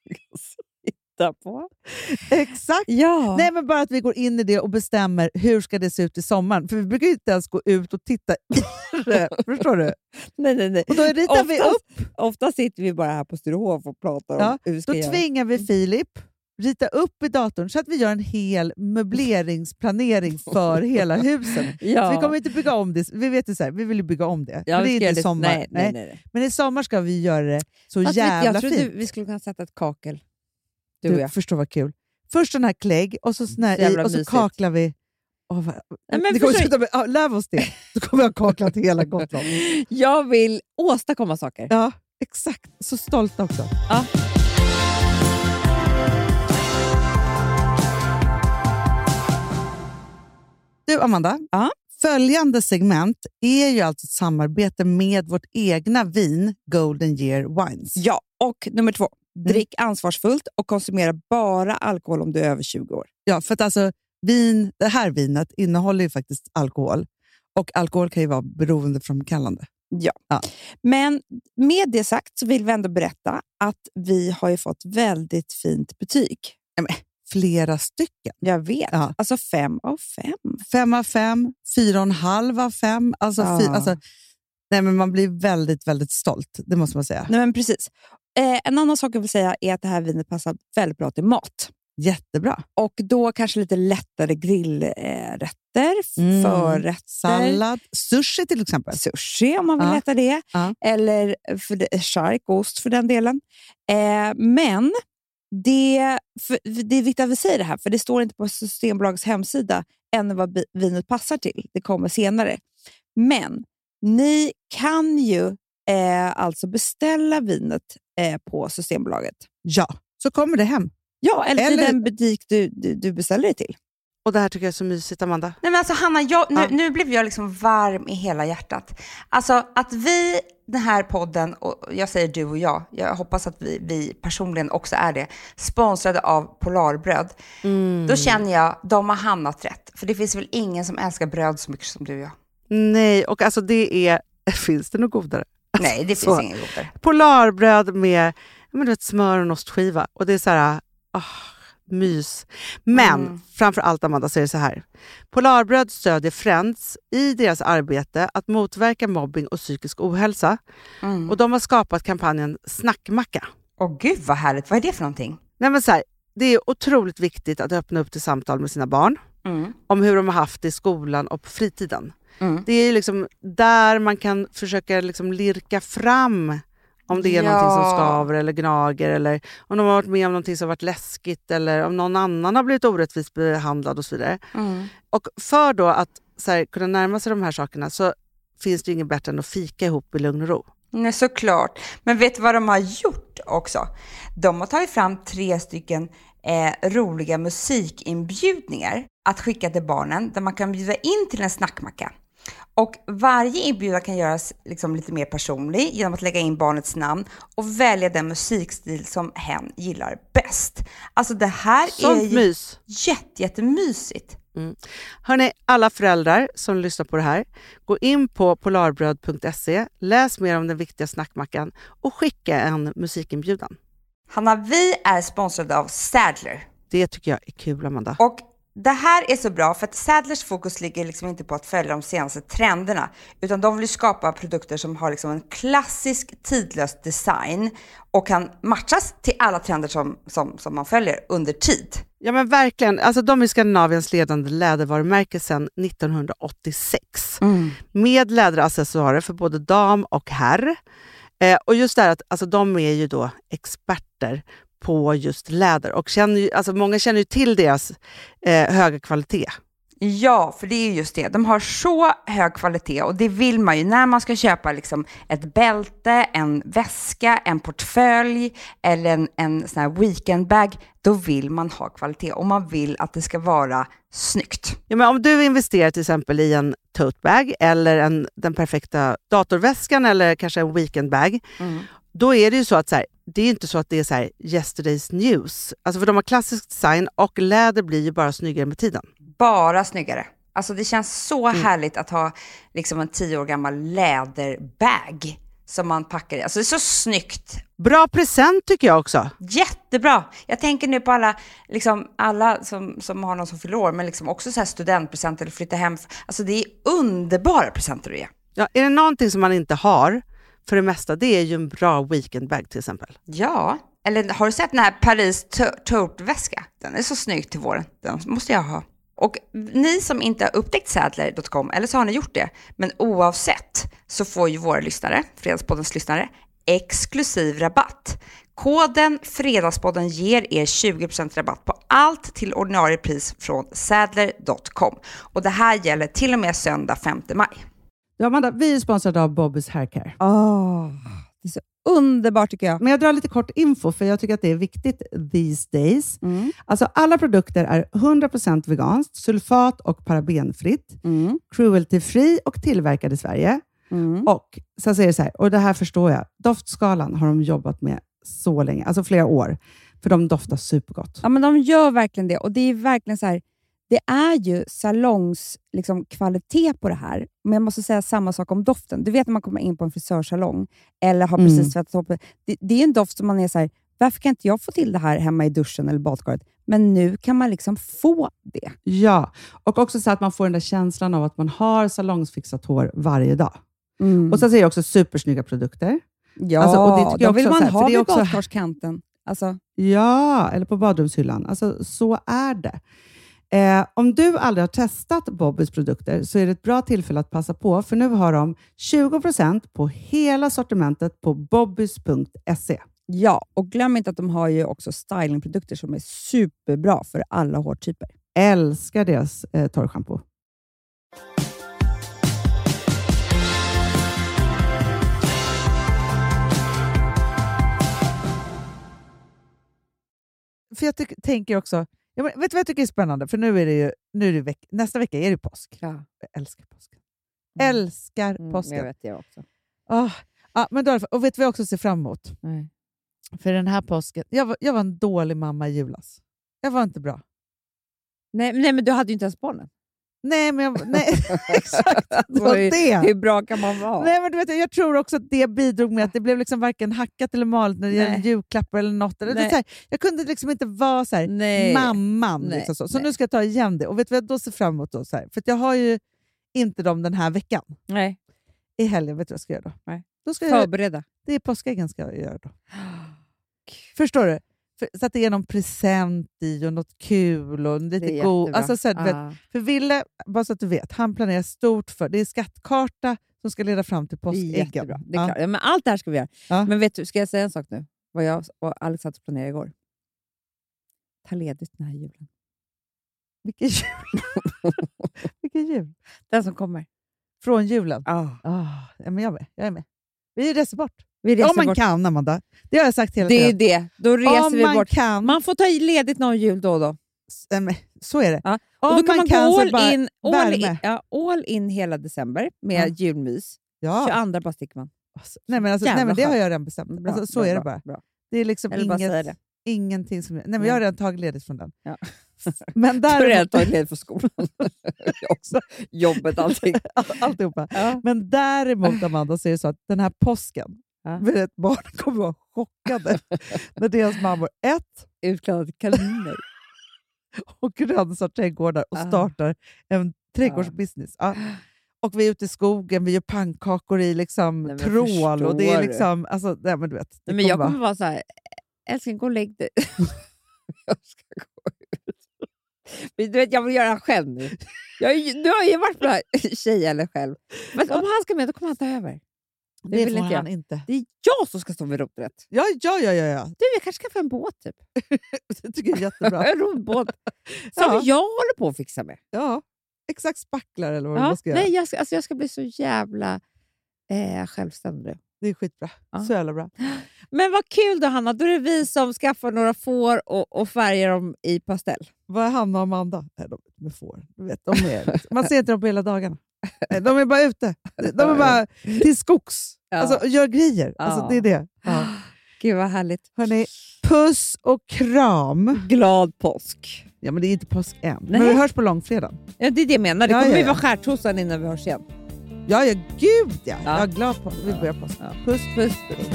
Speaker 5: På.
Speaker 6: Exakt.
Speaker 5: Ja.
Speaker 6: Nej, men bara att vi går in i det och bestämmer hur ska det se ut i sommaren. För vi brukar ju inte ens gå ut och titta i det. Förstår du?
Speaker 5: Nej.
Speaker 6: Och då ritar vi upp.
Speaker 5: Ofta sitter vi bara här på Sturehof och pratar om hur vi ska göra.
Speaker 6: Då tvingar vi Filip rita upp i datorn så att vi gör en hel möbleringsplanering för hela huset. Så vi kommer inte bygga om det. Vi vet ju så här, vi vill ju bygga om det. Men det är inte sommar. Nej. Men i sommar ska vi göra det så jävla fint.
Speaker 5: Jag tror vi skulle kunna sätta ett kakel.
Speaker 6: Du förstår vad kul. Först den här klägg och så, och så kaklar vi. Läv oss det. Då kommer jag kakla till hela Gotland.
Speaker 5: Jag vill åstadkomma saker.
Speaker 6: Ja, exakt. Så stolt också.
Speaker 5: Ja.
Speaker 6: Du Amanda, följande segment är ju alltså ett samarbete med vårt egna vin Golden Year Wines.
Speaker 5: Ja, och nummer 2. Drick ansvarsfullt och konsumera bara alkohol om du är över 20 år.
Speaker 6: Ja, för att alltså det här vinet innehåller ju faktiskt alkohol. Och alkohol kan ju vara beroendeframkallande.
Speaker 5: Ja. Men med det sagt så vill vi ändå berätta att vi har ju fått väldigt fint betyg.
Speaker 6: flera stycken.
Speaker 5: Jag vet.
Speaker 6: Ja.
Speaker 5: Alltså 5 av 5.
Speaker 6: 5 av 5, 4,5 av 5. Alltså, nej, men man blir väldigt, väldigt stolt. Det måste man säga.
Speaker 5: Nej, men precis. En annan sak jag vill säga är att det här vinet passar väldigt bra till mat.
Speaker 6: Jättebra.
Speaker 5: Och då kanske lite lättare grillrätter, förrätter.
Speaker 6: Sallad, sushi till exempel.
Speaker 5: Sushi om man vill äta det. Eller charkost för den delen. Men det är viktigt att vi säger det här, för det står inte på Systembolagets hemsida än vad vinet passar till. Det kommer senare. Men ni kan ju alltså beställa vinet på Systembolaget.
Speaker 6: Ja, så kommer det hem.
Speaker 5: Ja, eller till den butik du beställer det till.
Speaker 6: Och det här tycker jag är så mysigt, Amanda.
Speaker 1: Nej, men alltså Hanna, nu blev jag liksom varm i hela hjärtat. Alltså att vi, den här podden, och jag säger du och jag hoppas att vi personligen också är det, sponsrade av Polarbröd. Då känner jag, de har hamnat rätt. För det finns väl ingen som älskar bröd så mycket som du och jag.
Speaker 6: Nej, och alltså finns det något godare?
Speaker 1: Nej, det finns inget godare.
Speaker 6: Polarbröd med smör och en ostskiva. Och det är så här, mys. Men framför allt, Amanda, så är det så här. Polarbröd stödjer Friends i deras arbete att motverka mobbing och psykisk ohälsa. Och de har skapat kampanjen Snackmacka.
Speaker 1: Åh gud vad härligt, vad är det för någonting?
Speaker 6: Nej, men så här, det är otroligt viktigt att öppna upp till samtal med sina barn. Om hur de har haft det i skolan och på fritiden. Det är liksom där man kan försöka liksom lirka fram om det är någonting som skaver eller gnager, eller om de har varit med om någonting som har varit läskigt, eller om någon annan har blivit orättvist behandlad och så vidare. Och för då att så här, kunna närma sig de här sakerna, så finns det inget bättre än att fika ihop i lugn och ro.
Speaker 1: Nej, såklart. Men vet du vad de har gjort också? De har tagit fram 3 stycken roliga musikinbjudningar att skicka till barnen, där man kan bjuda in till en snackmacka. Och varje inbjudan kan göras liksom lite mer personlig genom att lägga in barnets namn och välja den musikstil som hen gillar bäst. Alltså det här är jättemysigt.
Speaker 6: Hörrni, alla föräldrar som lyssnar på det här, gå in på polarbröd.se, läs mer om den viktiga snackmackan och skicka en musikinbjudan.
Speaker 1: Hanna, vi är sponsrade av Sadler.
Speaker 6: Det tycker jag är kul, Amanda.
Speaker 1: Och det här är så bra för att Sadlers fokus ligger liksom inte på att följa de senaste trenderna, utan de vill skapa produkter som har liksom en klassisk tidlös design och kan matchas till alla trender som man följer under tid.
Speaker 6: Ja, men verkligen. Alltså, de är Skandinaviens ledande lädervarumärke sedan 1986. Med läderaccessoarer för både dam och herr. Och just det här att alltså, de är ju då experter på just läder. Och många känner ju till deras höga kvalitet.
Speaker 1: Ja, för det är just det. De har så hög kvalitet, och det vill man ju när man ska köpa liksom ett bälte, en väska, en portfölj eller en sån här weekendbag. Då vill man ha kvalitet och man vill att det ska vara snyggt.
Speaker 6: Ja, men om du investerar till exempel i en tote bag eller den perfekta datorväskan eller kanske en weekendbag, då är det ju så att så här, det är inte så att det är så här yesterday's news. Alltså för de har klassisk design och läder blir ju bara snyggare med tiden.
Speaker 1: Bara snyggare. Alltså det känns så härligt att ha liksom en 10 år gammal läderbag som man packar i. Alltså det är så snyggt.
Speaker 6: Bra present tycker jag också.
Speaker 1: Jättebra. Jag tänker nu på alla som har någon som fyller år, men liksom också så här studentpresent eller flytta hem. Alltså det är underbara presenter att ge.
Speaker 6: Ja, är det någonting som man inte har för det mesta, det är ju en bra weekendbag till exempel.
Speaker 1: Ja, eller har du sett den här Paris tote-väska? Den är så snygg till våren. Den måste jag ha. Och ni som inte har upptäckt Sadler.com, eller så har ni gjort det, men oavsett så får ju våra lyssnare, Fredagspoddens lyssnare, exklusiv rabatt. Koden Fredagspodden ger er 20% rabatt på allt till ordinarie pris från Sadler.com. Och det här gäller till och med söndag 5 maj.
Speaker 6: Ja, Amanda, vi är sponsrade av Bobby's Haircare.
Speaker 5: Det är så underbart tycker jag.
Speaker 6: Men jag drar lite kort info för jag tycker att det är viktigt these days. Alltså alla produkter är 100% veganskt, sulfat- och parabenfritt, cruelty-free och tillverkad i Sverige. Och så säger det så här, och det här förstår jag, doftskalan har de jobbat med så länge, alltså flera år, för de doftar supergott.
Speaker 5: Ja, men de gör verkligen det, och det är verkligen så här, det är ju salongs liksom, kvalitet på det här. Men jag måste säga samma sak om doften. Du vet när man kommer in på en frisörsalong eller har precis tvättat upp. Det är en doft som man är så här, varför kan inte jag få till det här hemma i duschen eller badkaret? Men nu kan man liksom få det.
Speaker 6: Ja, och också så att man får den där känslan av att man har salongsfixat hår varje dag. Och sen så är det också supersnygga produkter.
Speaker 5: Ja,
Speaker 6: alltså, och det tycker jag
Speaker 5: vill
Speaker 6: också,
Speaker 5: man ha
Speaker 6: vid
Speaker 5: vid badkarskanten. Alltså.
Speaker 6: Ja, eller på badrumshyllan. Alltså, så är det. Om du aldrig har testat Bobbys produkter så är det ett bra tillfälle att passa på. För nu har de 20% på hela sortimentet på bobbys.se.
Speaker 5: Ja, och glöm inte att de har ju också stylingprodukter som är superbra för alla hårtyper.
Speaker 6: Älskar deras torrschampo. För jag tänker också, vet du vad jag tycker är spännande? För nu är det ju nästa vecka är det påsk.
Speaker 5: Ja.
Speaker 6: Jag älskar påsken. Älskar påsken.
Speaker 5: Jag vet det också.
Speaker 6: Men då, och vet du vad jag också ser fram emot?
Speaker 5: Nej.
Speaker 6: För den här påsken, jag var en dålig mamma i julas. Jag var inte bra.
Speaker 5: Nej, men du hade ju inte ens barnen.
Speaker 6: Nej, exakt.
Speaker 5: Hur bra kan man vara?
Speaker 6: Nej, men du vet, jag tror också att det bidrog med att det blev liksom varken hackat eller malet när det gäller julklappar eller något. Det så här, jag kunde liksom inte vara så här, mamman. Liksom så nu ska jag ta igen det. Och vet du vad jag då ser fram emot? Då, så här, för att jag har ju inte dem den här veckan.
Speaker 5: Nej.
Speaker 6: I helgen, vet du vad jag ska göra då?
Speaker 5: Nej.
Speaker 6: Då ska
Speaker 5: förbereda.
Speaker 6: Det är påskäggen ska jag göra då. Förstår du? Så att det är någon present i och något kul och lite god. Alltså, så här, vet, för Ville, bara så att du vet, han planerar stort för det är skattkarta som ska leda fram till påskäggen.
Speaker 5: Det är klart. Men allt det här ska vi göra. Ja. Men vet du, ska jag säga en sak nu? Vad jag och Alex hade planerat igår. Ta ledigt den här julen.
Speaker 6: Vilken jul? Vilken jul?
Speaker 5: Den som kommer.
Speaker 6: Från julen?
Speaker 5: Ja.
Speaker 6: Men jag är med. Vi reser bort.
Speaker 5: Om
Speaker 6: man kan, Amanda. Det har jag sagt hela
Speaker 5: tiden. Det är det. Då reser vi bort.
Speaker 6: Kan.
Speaker 5: Man får ta ledigt någon jul då och då.
Speaker 6: Så är det.
Speaker 5: Ja. Och då kan man gå all in hela december med julmys. Ja. 22 bara sticker man.
Speaker 6: Nej, men det har jag redan bestämt.
Speaker 5: Bra,
Speaker 6: så är det bara.
Speaker 5: Bra.
Speaker 6: Det är liksom ingenting som... Nej, men jag har redan tagit ledigt från den.
Speaker 5: Ja.
Speaker 6: Men
Speaker 5: du har redan tagit ledigt från skolan. också. Jobbet, allting.
Speaker 6: Alltihopa. Ja. Men däremot, Amanda, så är det så att den här påsken, barnen kommer vara chockade när deras mammor
Speaker 5: utklädda kaniner
Speaker 6: och rensar trädgårdar och startar en trädgårdsbusiness. Ja. Och vi är ute i skogen, vi gör pannkakor i liksom trål och det är liksom, alltså, men du vet.
Speaker 5: Men jag kommer vara så här, älskling, gå och lägg dig. Jag ska gå ut. Men du vet, jag vill göra det själv nu. Du har ju varit bra tjej eller själv. Men om han ska med, då kommer han ta över.
Speaker 6: Det vill inte jag. Inte.
Speaker 5: Det är jag som ska stå vid rodret.
Speaker 6: Ja.
Speaker 5: Du, jag kanske ska få en båt typ.
Speaker 6: Det tycker jag är jättebra.
Speaker 5: En rodbåt. Som jag håller på att fixa med.
Speaker 6: Ja, exakt spacklar eller vad man ska göra.
Speaker 5: Nej, jag ska bli så jävla självständig.
Speaker 6: Det är skitbra. Så jävla bra.
Speaker 5: Men vad kul då, Hanna. Då är det vi som skaffar några får och färger dem i pastell.
Speaker 6: Vad är Hanna och Amanda? Nej, de är får. Du vet, man ser inte dem på hela dagarna. De är bara ute. De är bara till skogs. Alltså, gör grejer. Alltså, det är det. Ja.
Speaker 5: Gud vad härligt.
Speaker 6: Hörrni, puss och kram.
Speaker 5: Glad påsk.
Speaker 6: Ja, men det är inte påsk än. Nej. Men vi hörs på långfredagen.
Speaker 5: Ja, det är det jag menar. Det kommer vi vara skärtorsdagen innan vi hörs igen.
Speaker 6: Ja, gud ja. Jag är glad på vi börjar påsk.
Speaker 5: Puss.
Speaker 7: You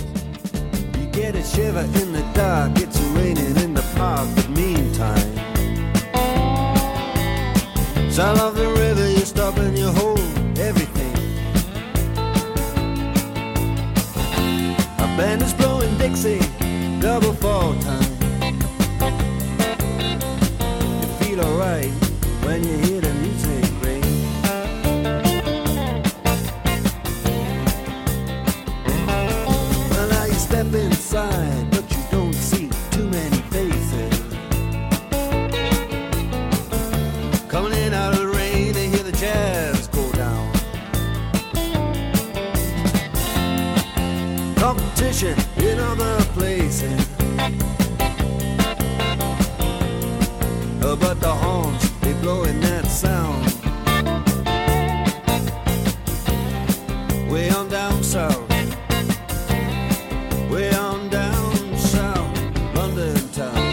Speaker 7: get a shiver in the dark. It's raining in the park. But meantime, sound of the river, you stop and you hold everything. A band is blowing Dixie, double fall time. You feel alright when you hear the music ring. Well, now you step inside, but you don't see too many faces. Coming in out of the rain and hear the jazz go down. Competition in other places, but the horns, they blowing that sound. Way on down south, way on down south, London town.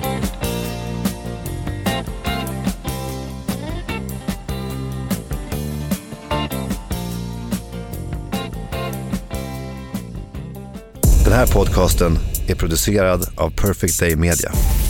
Speaker 8: Den här podcasten är producerad av Perfect Day Media.